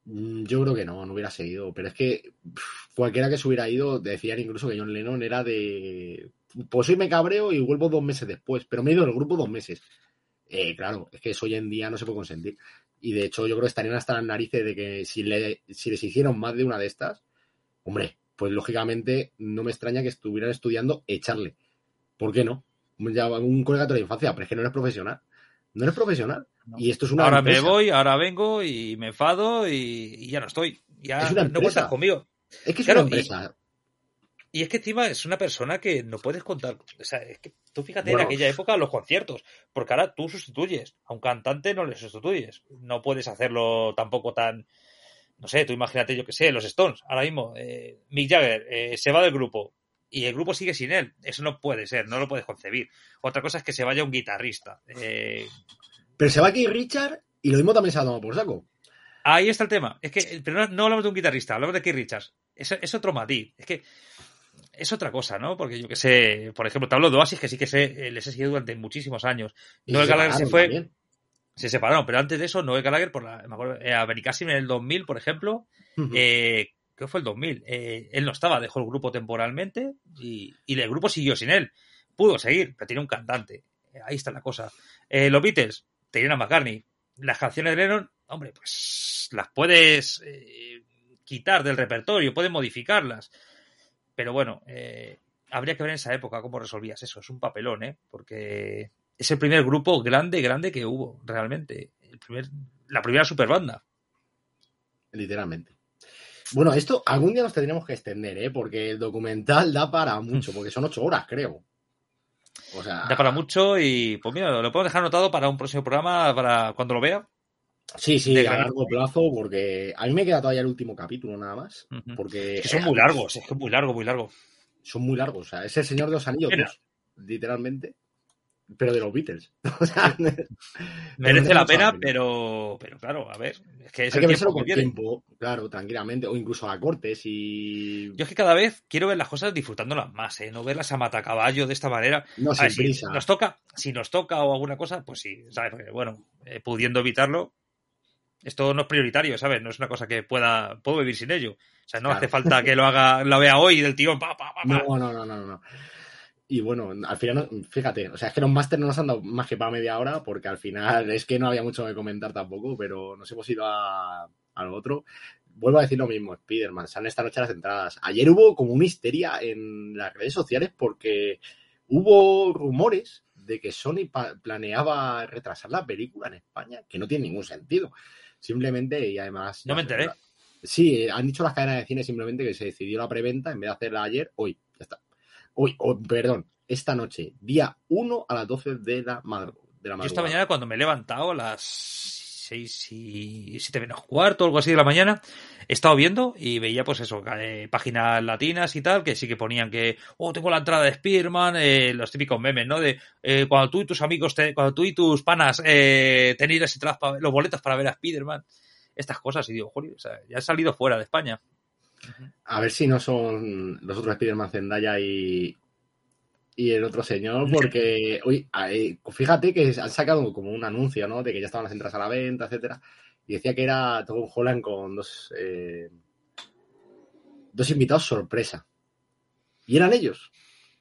Yo creo que no, no hubiera seguido. Pero es que pff, cualquiera que se hubiera ido, decían incluso que John Lennon era de. Pues hoy me cabreo y vuelvo dos meses después. Pero me he ido del grupo dos meses. Eh, claro, es que eso hoy en día no se puede consentir. Y de hecho, yo creo que estarían hasta las narices de que si, le, si les hicieron más de una de estas, hombre, pues lógicamente no me extraña que estuvieran estudiando echarle. ¿Por qué no? Ya un colega de la infancia, pero es que no eres profesional. No eres profesional. No. Y esto es una ahora empresa. me voy, ahora vengo y me enfado y, y ya no estoy. Ya es una no cuentas conmigo. Es que es claro, una empresa. Y, y es que encima es una persona que no puedes contar. O sea, es que tú fíjate Bueno, en aquella época los conciertos, porque ahora tú sustituyes. A un cantante no le sustituyes. No puedes hacerlo tampoco tan. No sé, tú imagínate, yo que sé, los Stones. Ahora mismo, eh, Mick Jagger eh, se va del grupo. Y el grupo sigue sin él. Eso no puede ser, no lo puedes concebir. Otra cosa es que se vaya un guitarrista. Eh... Pero se va aquí Richard y lo mismo también se ha tomado por saco. Ahí está el tema. Es que pero no, no hablamos de un guitarrista, hablamos de Keith Richards. Es, es otro matiz. Es que es otra cosa, ¿no? Porque yo que sé, por ejemplo, te hablo de Oasis, que sí que sé, les he seguido durante muchísimos años. Y Noel se Gallagher se fue. También. Se separaron, pero antes de eso, Noel Gallagher, por la, me acuerdo, eh, a Benicassim en el dos mil, por ejemplo, uh-huh. eh, ¿qué fue el dos mil? Eh, él no estaba, dejó el grupo temporalmente y, y el grupo siguió sin él. Pudo seguir, pero tenía un cantante. Eh, ahí está la cosa. Eh, los Beatles tenían a McCartney. Las canciones de Lennon, hombre, pues las puedes eh, quitar del repertorio, puedes modificarlas. Pero bueno, eh, habría que ver en esa época cómo resolvías eso. Es un papelón, ¿eh? Porque es el primer grupo grande, grande que hubo, realmente. El primer, la primera superbanda. Literalmente. Bueno, esto algún día nos tendríamos que extender, ¿eh? Porque el documental da para mucho, porque son ocho horas, creo. O sea... Da para mucho y, pues mira, lo podemos dejar anotado para un próximo programa, para cuando lo vea. Sí, sí, a largo plazo, porque a mí me queda todavía el último capítulo nada más. Uh-huh. Porque es que son eh, muy largos, es que es muy largo, muy largo. Son muy largos, o sea, es el Señor de los Anillos dos, literalmente, pero de los Beatles. O sea, merece la pena, pero, pero claro, a ver, es que es hay el que tiempo con que tiempo, claro, tranquilamente, o incluso a cortes y... Yo es que cada vez quiero ver las cosas disfrutándolas más, ¿eh? No verlas a matacaballo de esta manera. No, a sin ver, si prisa. nos toca, si nos toca o alguna cosa, pues sí, ¿sabes? Porque, bueno, eh, pudiendo evitarlo, esto no es prioritario, ¿sabes? No es una cosa que pueda, puedo vivir sin ello. O sea, no claro. hace falta que lo haga, lo vea hoy del tío, pa, pa, pa, pa. No, no, no, no, no. Y bueno, al final, fíjate, o sea, es que los máster no nos han dado más que para media hora, porque al final es que no había mucho que comentar tampoco, pero nos hemos ido a, a lo otro. Vuelvo a decir lo mismo, Spider-Man, salen esta noche las entradas. Ayer hubo como una histeria en las redes sociales porque hubo rumores de que Sony pa- planeaba retrasar la película en España, que no tiene ningún sentido. Simplemente, y además... No me enteré. La, sí, han dicho las cadenas de cine simplemente que se decidió la preventa, en vez de hacerla ayer, hoy, ya está. Hoy, oh, perdón, esta noche, día uno a las doce de la, madru- de la madrugada. Yo esta mañana cuando me he levantado a las seis y siete menos cuarto o algo así de la mañana, he estado viendo y veía pues eso, eh, páginas latinas y tal, que sí que ponían que, oh, tengo la entrada de Spider-Man, eh, los típicos memes, ¿no? De eh, cuando tú y tus amigos, te, cuando tú y tus panas eh, tenéis las entradas para, los boletos para ver a Spider-Man, estas cosas, y digo, joder, o sea, ya he salido fuera de España. A ver si no son los otros Spider-Man, Zendaya y, y el otro señor, porque hoy fíjate que han sacado como un anuncio, ¿no? De que ya estaban las entradas a la venta, etcétera. Y decía que era Tom Holland con dos eh, dos invitados sorpresa. Y eran ellos.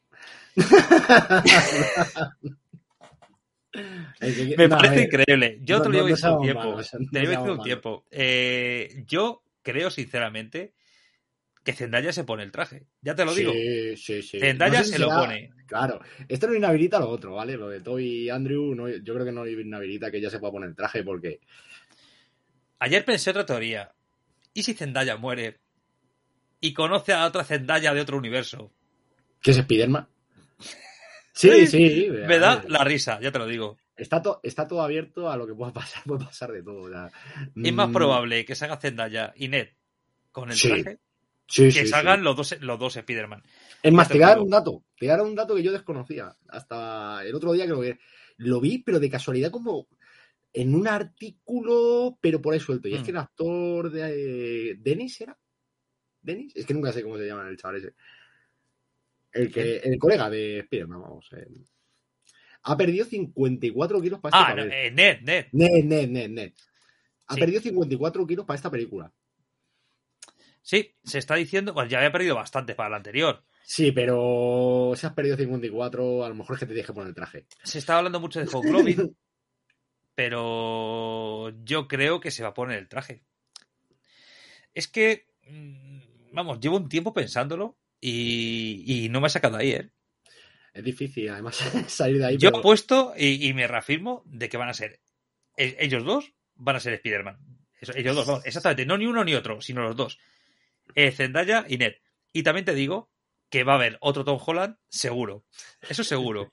Me no, parece increíble. Yo no, te lo llevo no, diciendo no un tiempo. Malos, no te lo llevo diciendo un tiempo. Eh, yo creo sinceramente que Zendaya se pone el traje. Ya te lo sí, digo. Sí, sí. Zendaya no sé si se será, lo pone. Claro. Esto no inhabilita lo otro, ¿vale? Lo de Toby y Andrew, no, yo creo que no inhabilita que ella se pueda poner el traje porque... Ayer pensé otra teoría. ¿Y si Zendaya muere y conoce a otra Zendaya de otro universo? ¿Qué es Spider-Man? Sí, sí. Me da la risa, ya te lo digo. Está, to, está todo abierto a lo que pueda pasar, puede pasar de todo. O sea, es mmm... más probable que salga Zendaya y Ned con el sí. traje sí, que sí, salgan sí. Los, dos, los dos Spider-Man. Es más, te voy a dar un dato. Te voy a dar un dato que yo desconocía. Hasta el otro día que lo vi. Lo vi, pero de casualidad como en un artículo, pero por ahí suelto. Y mm. es que el actor de... ¿Dennis era? ¿Dennis? Es que nunca sé cómo se llama el chaval ese. El que el colega de Spider-Man, vamos. Eh. Ha perdido cincuenta y cuatro kilos para este Ah, papel. No, eh, Ned, Ned. Ned, Ned, Ned, Ned. Ha Sí. perdido cincuenta y cuatro kilos para esta película. Sí, se está diciendo, pues ya había perdido bastante para la anterior. Sí, pero si has perdido cincuenta y cuatro, a lo mejor es que te tienes que poner el traje. Se está hablando mucho de Hogglobin, pero yo creo que se va a poner el traje. Es que, vamos, llevo un tiempo pensándolo y, y no me ha sacado ahí, ¿eh? Es difícil, además, salir de ahí. Yo pero... apuesto y, y me reafirmo de que van a ser, ellos dos van a ser Spider-Man. Ellos dos, vamos, exactamente, no ni uno ni otro, sino los dos. Eh, Zendaya y Ned. Y también te digo que va a haber otro Tom Holland, seguro. Eso seguro.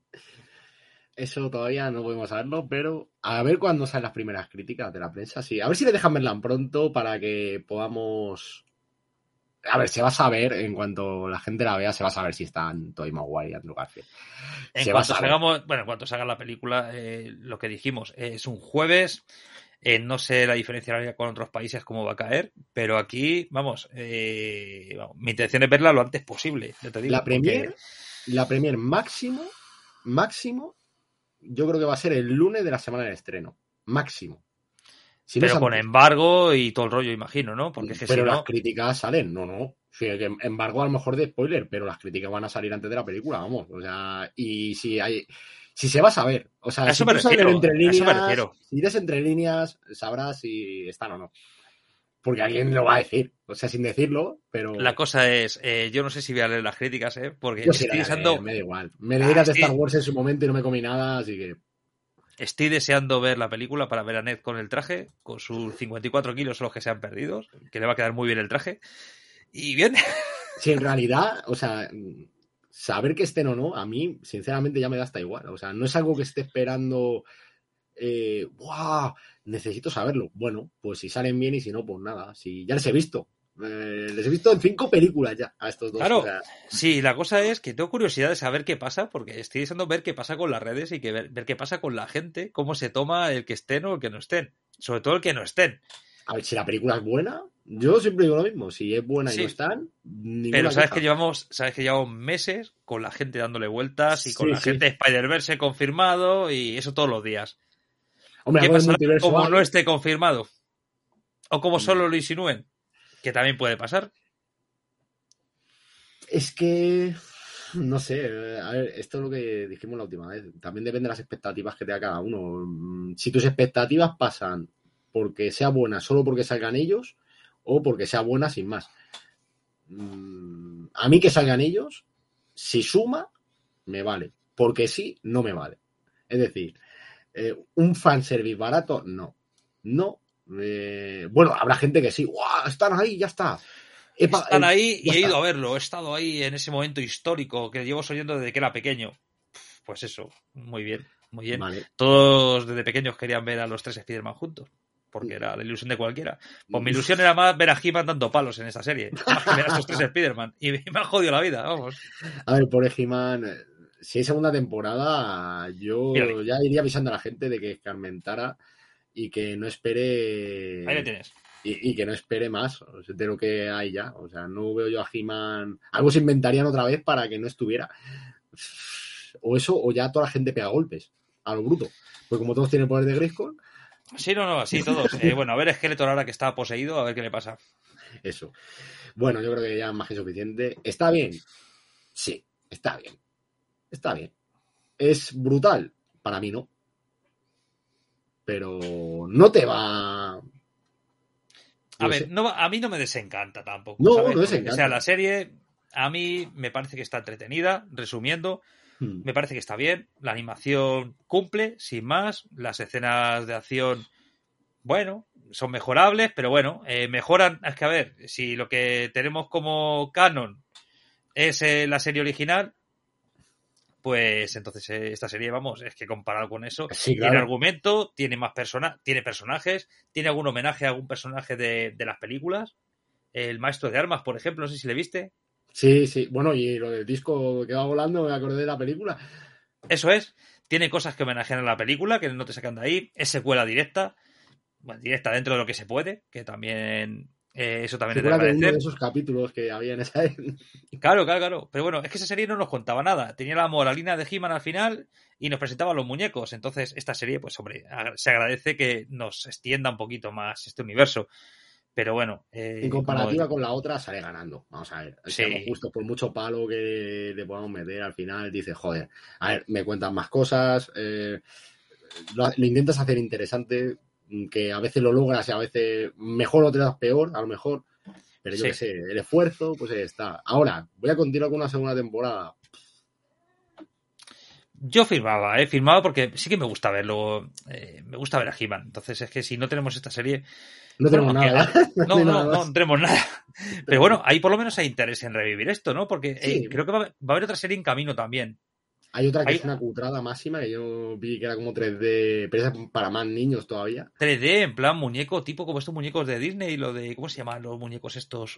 Eso todavía no podemos saberlo, pero a ver cuándo salen las primeras críticas de la prensa. Sí, a ver si le dejan verla pronto para que podamos... A ver, se va a saber, en cuanto la gente la vea, se va a saber si están Tobey Maguire y Andrew Garfield. En se cuanto va a saber. salgamos, bueno, en cuanto salga la película, eh, lo que dijimos, eh, es un jueves. Eh, no sé la diferencia horaria con otros países cómo va a caer, pero aquí, vamos, eh, vamos, mi intención es verla lo antes posible, ya te digo. La premier, porque... la premier máximo, máximo, yo creo que va a ser el lunes de la semana del estreno. Máximo. Si pero no con antes. embargo y todo el rollo, imagino, ¿no? Porque es que pero si las no... críticas salen, no, no. Sí, que embargo a lo mejor de spoiler, pero las críticas van a salir antes de la película, vamos. O sea, y si hay... Si se va a saber, o sea, A eso si me tú sabes refiero, entre a eso me líneas, refiero. si lees entre líneas, sabrás si están o no. Porque alguien lo va a decir, o sea, sin decirlo, pero... La cosa es, eh, yo no sé si voy a leer las críticas, ¿eh? Porque Yo sí estoy la deseando... me da igual. Me leí Ah, las de Star estoy... Wars en su momento y no me comí nada, así que... Estoy deseando ver la película para ver a Ned con el traje, con sus cincuenta y cuatro kilos son los que se han perdido, que le va a quedar muy bien el traje. Y bien. Si en realidad, o sea, saber que estén o no, a mí, sinceramente, ya me da hasta igual. O sea, no es algo que esté esperando... Eh, ¡Wow! Necesito saberlo. Bueno, pues si salen bien y si no, pues nada. Si ya les he visto. Eh, les he visto en cinco películas ya a estos dos. Claro, O sea, sí, la cosa es que tengo curiosidad de saber qué pasa, porque estoy deseando ver qué pasa con las redes y que ver, ver qué pasa con la gente, cómo se toma el que estén o el que no estén. Sobre todo el que no estén. a ver, si la película es buena, yo siempre digo lo mismo. Si es buena y Sí, no están, ninguna pero sabes queja. que llevamos, sabes que llevamos meses con la gente dándole vueltas y con Sí, la sí. gente de Spider-Verse confirmado y eso todos los días. Hombre, ¿Qué algo del pasará multiverso como hay. no esté confirmado? O como solo lo insinúen, que también puede pasar. Es que... No sé, a ver, esto es lo que dijimos la última vez. También depende de las expectativas que tenga cada uno. Si tus expectativas pasan porque sea buena solo porque salgan ellos o porque sea buena sin más. A mí que salgan ellos, si suma, me vale. Porque sí, no me vale. Es decir, eh, un fanservice barato, no. No. Eh, bueno, habrá gente que sí. ¡Guau! Están ahí, ya está. He Están ahí y he está. ido a verlo. He estado ahí en ese momento histórico que llevo oyendo desde que era pequeño. Pues eso, muy bien, muy bien. Vale. Todos desde pequeños querían ver a los tres Spider-Man juntos, porque era la ilusión de cualquiera. Pues mi ilusión era más ver a He-Man dando palos en esta serie, más que ver a estos tres Spider-Man. Y me ha jodido la vida, vamos. A ver, pobre He-Man, si hay segunda temporada, yo Mírale. ya iría avisando a la gente de que escarmentara y que no espere... Ahí le tienes. Y, y que no espere más de lo que hay ya. O sea, no veo yo a He-Man... Algo se inventarían otra vez para que no estuviera. O eso, o ya toda la gente pega golpes. A lo bruto. Pues como todos tienen poder de Grayskull... Sí, no, no, así todos. Eh, bueno, a ver Skeletor ahora que está poseído, a ver qué le pasa. Eso. Bueno, yo creo que ya es más que suficiente. ¿Está bien? Sí, está bien. Está bien. ¿Es brutal? Para mí no. Pero no te va... A ver, no, a mí no me desencanta tampoco. No, ¿sabes? no desencanta. desencanta. O sea, la serie a mí me parece que está entretenida, resumiendo. Hmm. Me parece que está bien. La animación cumple, sin más. Las escenas de acción, bueno, son mejorables, pero bueno, eh, mejoran. Es que a ver, si lo que tenemos como canon es eh, la serie original, pues entonces eh, esta serie, vamos, es que comparado con eso, sí, claro. Tiene argumento, tiene más personas, tiene personajes, tiene algún homenaje a algún personaje de, de las películas. El maestro de armas, por ejemplo, no sé si le viste. Sí, sí, bueno, y lo del disco que va volando, me acordé de la película. Eso es, tiene cosas que homenajean a la película, que no te sacan de ahí, es secuela directa, bueno, directa dentro de lo que se puede, que también Eh, eso también es de Figura de uno agradecer. de esos capítulos que había en esa... Claro, claro, claro. Pero bueno, es que esa serie no nos contaba nada. Tenía la moralina de He-Man al final y nos presentaba los muñecos. Entonces, esta serie, pues hombre, se agradece que nos extienda un poquito más este universo. Pero bueno... Eh, en comparativa como... con la otra, sale ganando. Vamos a ver. Sí. Seamos justos, por mucho palo que le podamos meter, al final dices, joder, a ver, me cuentan más cosas, eh, lo, lo intentas hacer interesante, que a veces lo logras y a veces mejor o te das peor, a lo mejor, pero yo sí. qué sé, el esfuerzo, pues ahí está. Ahora, voy a continuar con una segunda temporada. Yo firmaba, ¿eh? Firmaba porque sí que me gusta verlo, eh, me gusta ver a He-Man. Entonces es que si no tenemos esta serie... No tenemos bueno, nada. Que, no, no, no, no, no tenemos nada. Pero bueno, ahí por lo menos hay interés en revivir esto, ¿no? Porque sí. eh, creo que va, va a haber otra serie en camino también. Hay otra que hay... es una cutrada máxima, que yo vi que era como tres D, pero es para más niños todavía. tres D, en plan muñeco, tipo como estos muñecos de Disney, lo de... ¿Cómo se llaman los muñecos estos?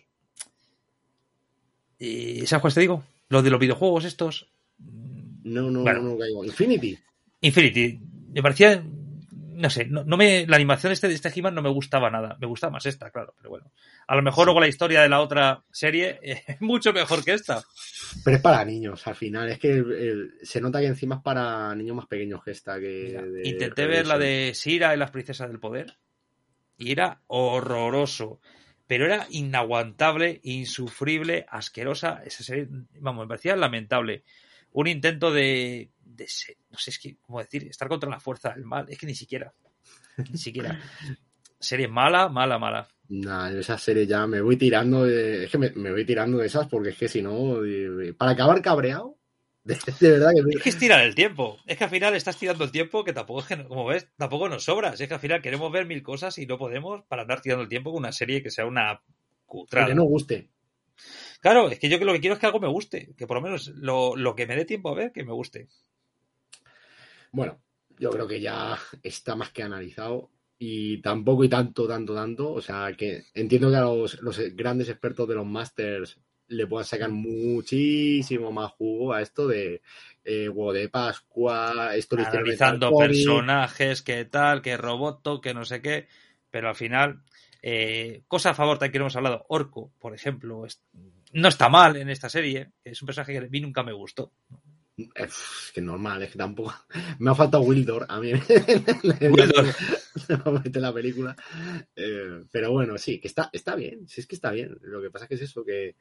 Eh, ¿Sabes cuál te digo? Los de los videojuegos estos. No, no, bueno, no, no caigo. Infinity. Infinity. Me parecía... No sé, no, no me, la animación este, de este He-Man no me gustaba nada. Me gustaba más esta, claro, pero bueno. A lo mejor sí. Luego la historia de la otra serie es eh, mucho mejor que esta. Pero es para niños, al final. Es que el, el, se nota que encima es para niños más pequeños que esta. Que Mira, de, intenté de ver la de Shira y las princesas del poder y era horroroso. Pero era inaguantable, insufrible, asquerosa. Esa serie, vamos, me parecía lamentable. Un intento de... de ser, no sé, es que, ¿cómo decir? Estar contra la fuerza del mal. Es que ni siquiera. Ni siquiera. Serie mala, mala, mala. Nah, esa serie ya me voy tirando de... Es que me, me voy tirando de esas porque es que si no... Para acabar cabreado... De, de verdad que... Es que es tirar el tiempo. Es que al final estás tirando el tiempo que tampoco es que, como ves, tampoco nos sobra. Es que al final queremos ver mil cosas y no podemos para andar tirando el tiempo con una serie que sea una cutrada. Que no guste. Claro, es que yo lo que quiero es que algo me guste. Que por lo menos lo, lo que me dé tiempo a ver, que me guste. Bueno, yo creo que ya está más que analizado y tampoco y tanto, tanto, tanto. O sea, que entiendo que a los, los grandes expertos de los Masters le puedan sacar muchísimo más jugo a esto de eh, huevo de Pascua, esto lo analizando personajes, que tal, que Roboto, que no sé qué, pero al final, eh, cosa a favor, también que hemos hablado, Orko, por ejemplo, es, no está mal en esta serie, es un personaje que a mí nunca me gustó. Es que normal, es que tampoco... Me ha faltado Wildor a mí Wildor en la película. Eh, pero bueno, sí, que está, está bien. Sí, es que está bien. Lo que pasa que es eso, que...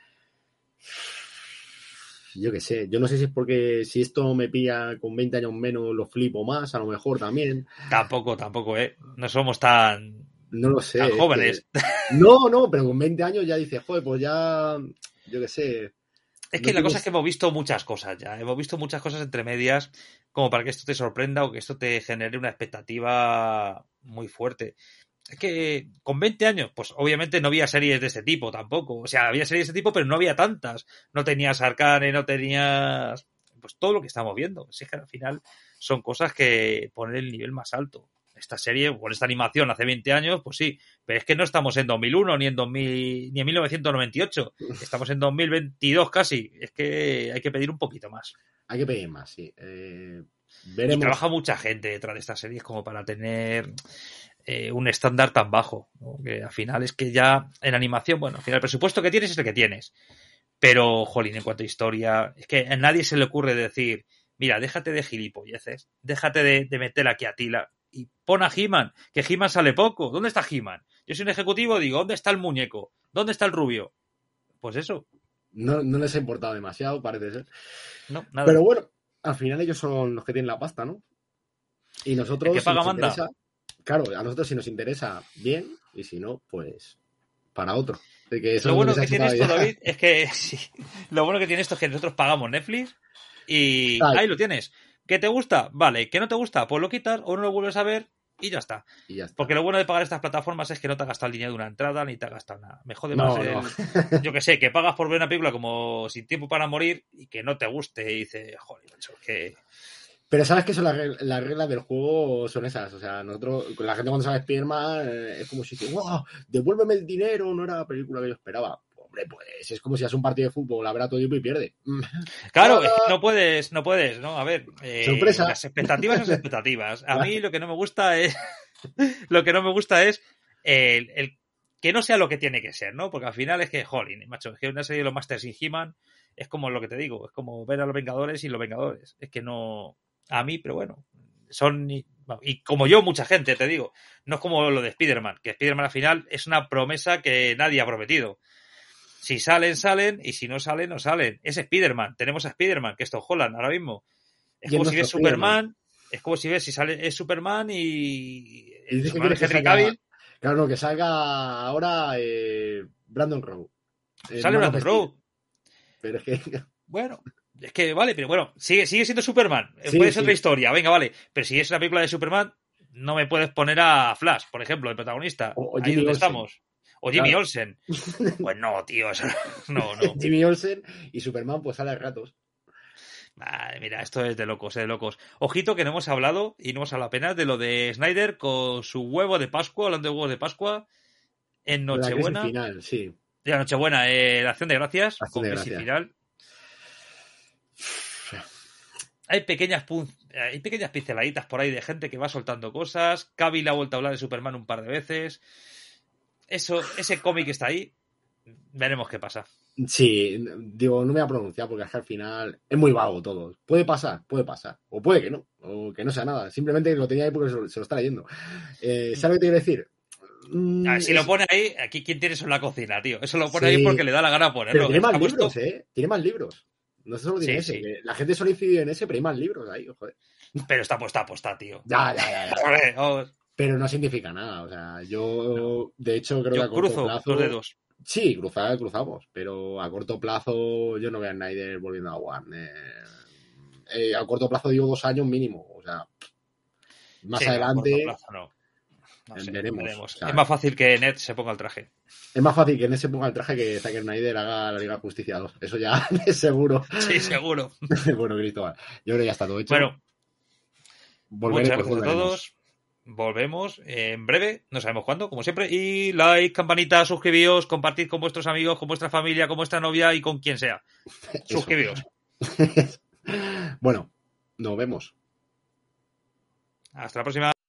Yo qué sé. Yo no sé si es porque si esto me pilla con veinte años menos lo flipo más, a lo mejor también. Tampoco, tampoco, ¿eh? No somos tan... No lo sé. Tan jóvenes. Que... No, no, pero con veinte años ya dices, joder, pues ya... Yo qué sé... Es que no la tienes... cosa es que hemos visto muchas cosas ya. Hemos visto muchas cosas entre medias como para que esto te sorprenda o que esto te genere una expectativa muy fuerte. Es que con veinte años, pues obviamente no había series de este tipo tampoco. O sea, había series de este tipo, pero no había tantas. No tenías Arcane, no tenías... Pues todo lo que estamos viendo. Si es que al final son cosas que ponen el nivel más alto. Esta serie, con esta animación hace veinte años, pues sí, pero es que no estamos en dos mil uno ni en dos mil, ni en mil novecientos noventa y ocho, estamos en dos mil veintidós casi, es que hay que pedir un poquito más. Hay que pedir más, sí. Eh, veremos. Y trabaja mucha gente detrás de estas series como para tener eh, un estándar tan bajo, ¿no? Que al final es que ya en animación, bueno, al final el presupuesto que tienes es el que tienes, pero, jolín, en cuanto a historia, es que a nadie se le ocurre decir, mira, déjate de gilipolleces, déjate de, de meter aquí a Tila, y pon a He-Man, que He-Man sale poco. ¿Dónde está He-Man? Yo soy un ejecutivo, digo, ¿dónde está el muñeco? ¿Dónde está el rubio? Pues eso. No, no les ha importado demasiado, parece ser. No, nada. Pero bueno, al final ellos son los que tienen la pasta, ¿no? Y nosotros, ¿el que paga, si nos manda? Interesa, claro, a nosotros si nos interesa, bien, y si no, pues para otro. Que eso lo bueno es lo que, que tiene esto, David, es que sí, lo bueno que tiene esto es que nosotros pagamos Netflix y Ay. ahí lo tienes. ¿Que te gusta? Vale. ¿Que no te gusta? Pues lo quitas o no lo vuelves a ver y ya está. Y ya está. Porque lo bueno de pagar estas plataformas es que no te ha gastado el dinero de una entrada ni te ha gastado nada. Me jode más no, el... no. Yo que sé, que pagas por ver una película como Sin tiempo para morir y que no te guste y dices, joder, macho, que... Pero sabes que son las reglas, las reglas del juego son esas. O sea, nosotros, la gente cuando sabe Spider-Man eh, es como si dice, wow, devuélveme el dinero, no era la película que yo esperaba. Hombre, pues es como si haces un partido de fútbol, la verá todo el tiempo y pierde. Claro, es que no puedes, no puedes, ¿no? A ver, eh, sorpresa. Las expectativas son expectativas. A mí lo que no me gusta es, lo que no me gusta es el, el que no sea lo que tiene que ser, ¿no? Porque al final es que, jolín, macho, es que una serie de los Masters y He-Man es como lo que te digo, es como ver a los Vengadores y los Vengadores. Es que no... A mí, pero bueno, son... Y, y como yo, mucha gente, te digo, no es como lo de Spider-Man, que Spider-Man al final es una promesa que nadie ha prometido. Si salen, salen, y si no salen, no salen. Es Spider-Man, tenemos a Spider-Man, que es Tom Holland ahora mismo. Es como si ves Superman, es como si ves si sale es Superman y... y dices Superman que Henry salga, Cavill. Claro, no, que salga ahora eh, Brandon Rowe. Eh, Sale Brandon Rowe. Pero es que... Bueno, es que vale, pero bueno, sigue, sigue siendo Superman. Sí, Puede ser sí. otra historia, venga, vale. Pero si es una película de Superman, no me puedes poner a Flash, por ejemplo, el protagonista. O, o Ahí Jimmy donde Olsen. estamos. O Jimmy Claro. Olsen. Pues no, tío. Eso... No, no. Jimmy Olsen y Superman pues sale a ratos. Madre, mira, esto es de locos, es de locos. Ojito que no hemos hablado, y no hemos hablado apenas, de lo de Snyder con su huevo de Pascua, hablando de huevos de Pascua, en Nochebuena. La final, sí. De la Nochebuena, eh, la Acción de Gracias, Acción con de crisis gracias. final. Hay pequeñas, pun- hay pequeñas pinceladitas por ahí de gente que va soltando cosas. Cavill ha vuelto a hablar de Superman un par de veces. Eso, ese cómic está ahí. Veremos qué pasa. Sí, digo, no me voy a pronunciar porque es que al final es muy vago todo. Puede pasar, puede pasar. O puede que no, o que no sea nada. Simplemente lo tenía ahí porque se lo, se lo está leyendo. Eh, ¿Sabes lo que te quiero decir? Mm, A ver, si es... lo pone ahí, aquí quién tiene eso en la cocina, tío. Eso lo pone sí, ahí porque le da la gana ponerlo. pero tiene más Está libros, puesto... ¿eh? Tiene más libros. No solo tiene Sí, ese. sí. Que la gente solo incide en ese, pero hay más libros ahí, joder. Pero está puesta, puesta, tío. Ya, ya, ya. ya. Joder, vamos. Pero no significa nada. O sea, yo, No. de hecho, creo que a Yo corto cruzo plazo. los dedos. Sí, cruzar, cruzamos. Pero a corto plazo, yo no veo a Snyder volviendo a Warner. Eh, a corto plazo digo dos años mínimo. O sea, más Sí, no, a adelante corto plazo no. No sé, veremos. veremos. O sea, Es más fácil que Ned se ponga el traje. es más fácil que en ese ponga el traje que Zack Snyder haga la Liga de Justicia dos. Eso ya es seguro. Sí, seguro. Bueno, Cristóbal, yo creo que ya está todo hecho. Bueno, Volveré, muchas pues, gracias a volveremos. todos. Volvemos en breve, no sabemos cuándo, como siempre. Y like, campanita, suscribíos, compartid con vuestros amigos, con vuestra familia, con vuestra novia y con quien sea. Eso. Suscribíos. Bueno, nos vemos. Hasta la próxima.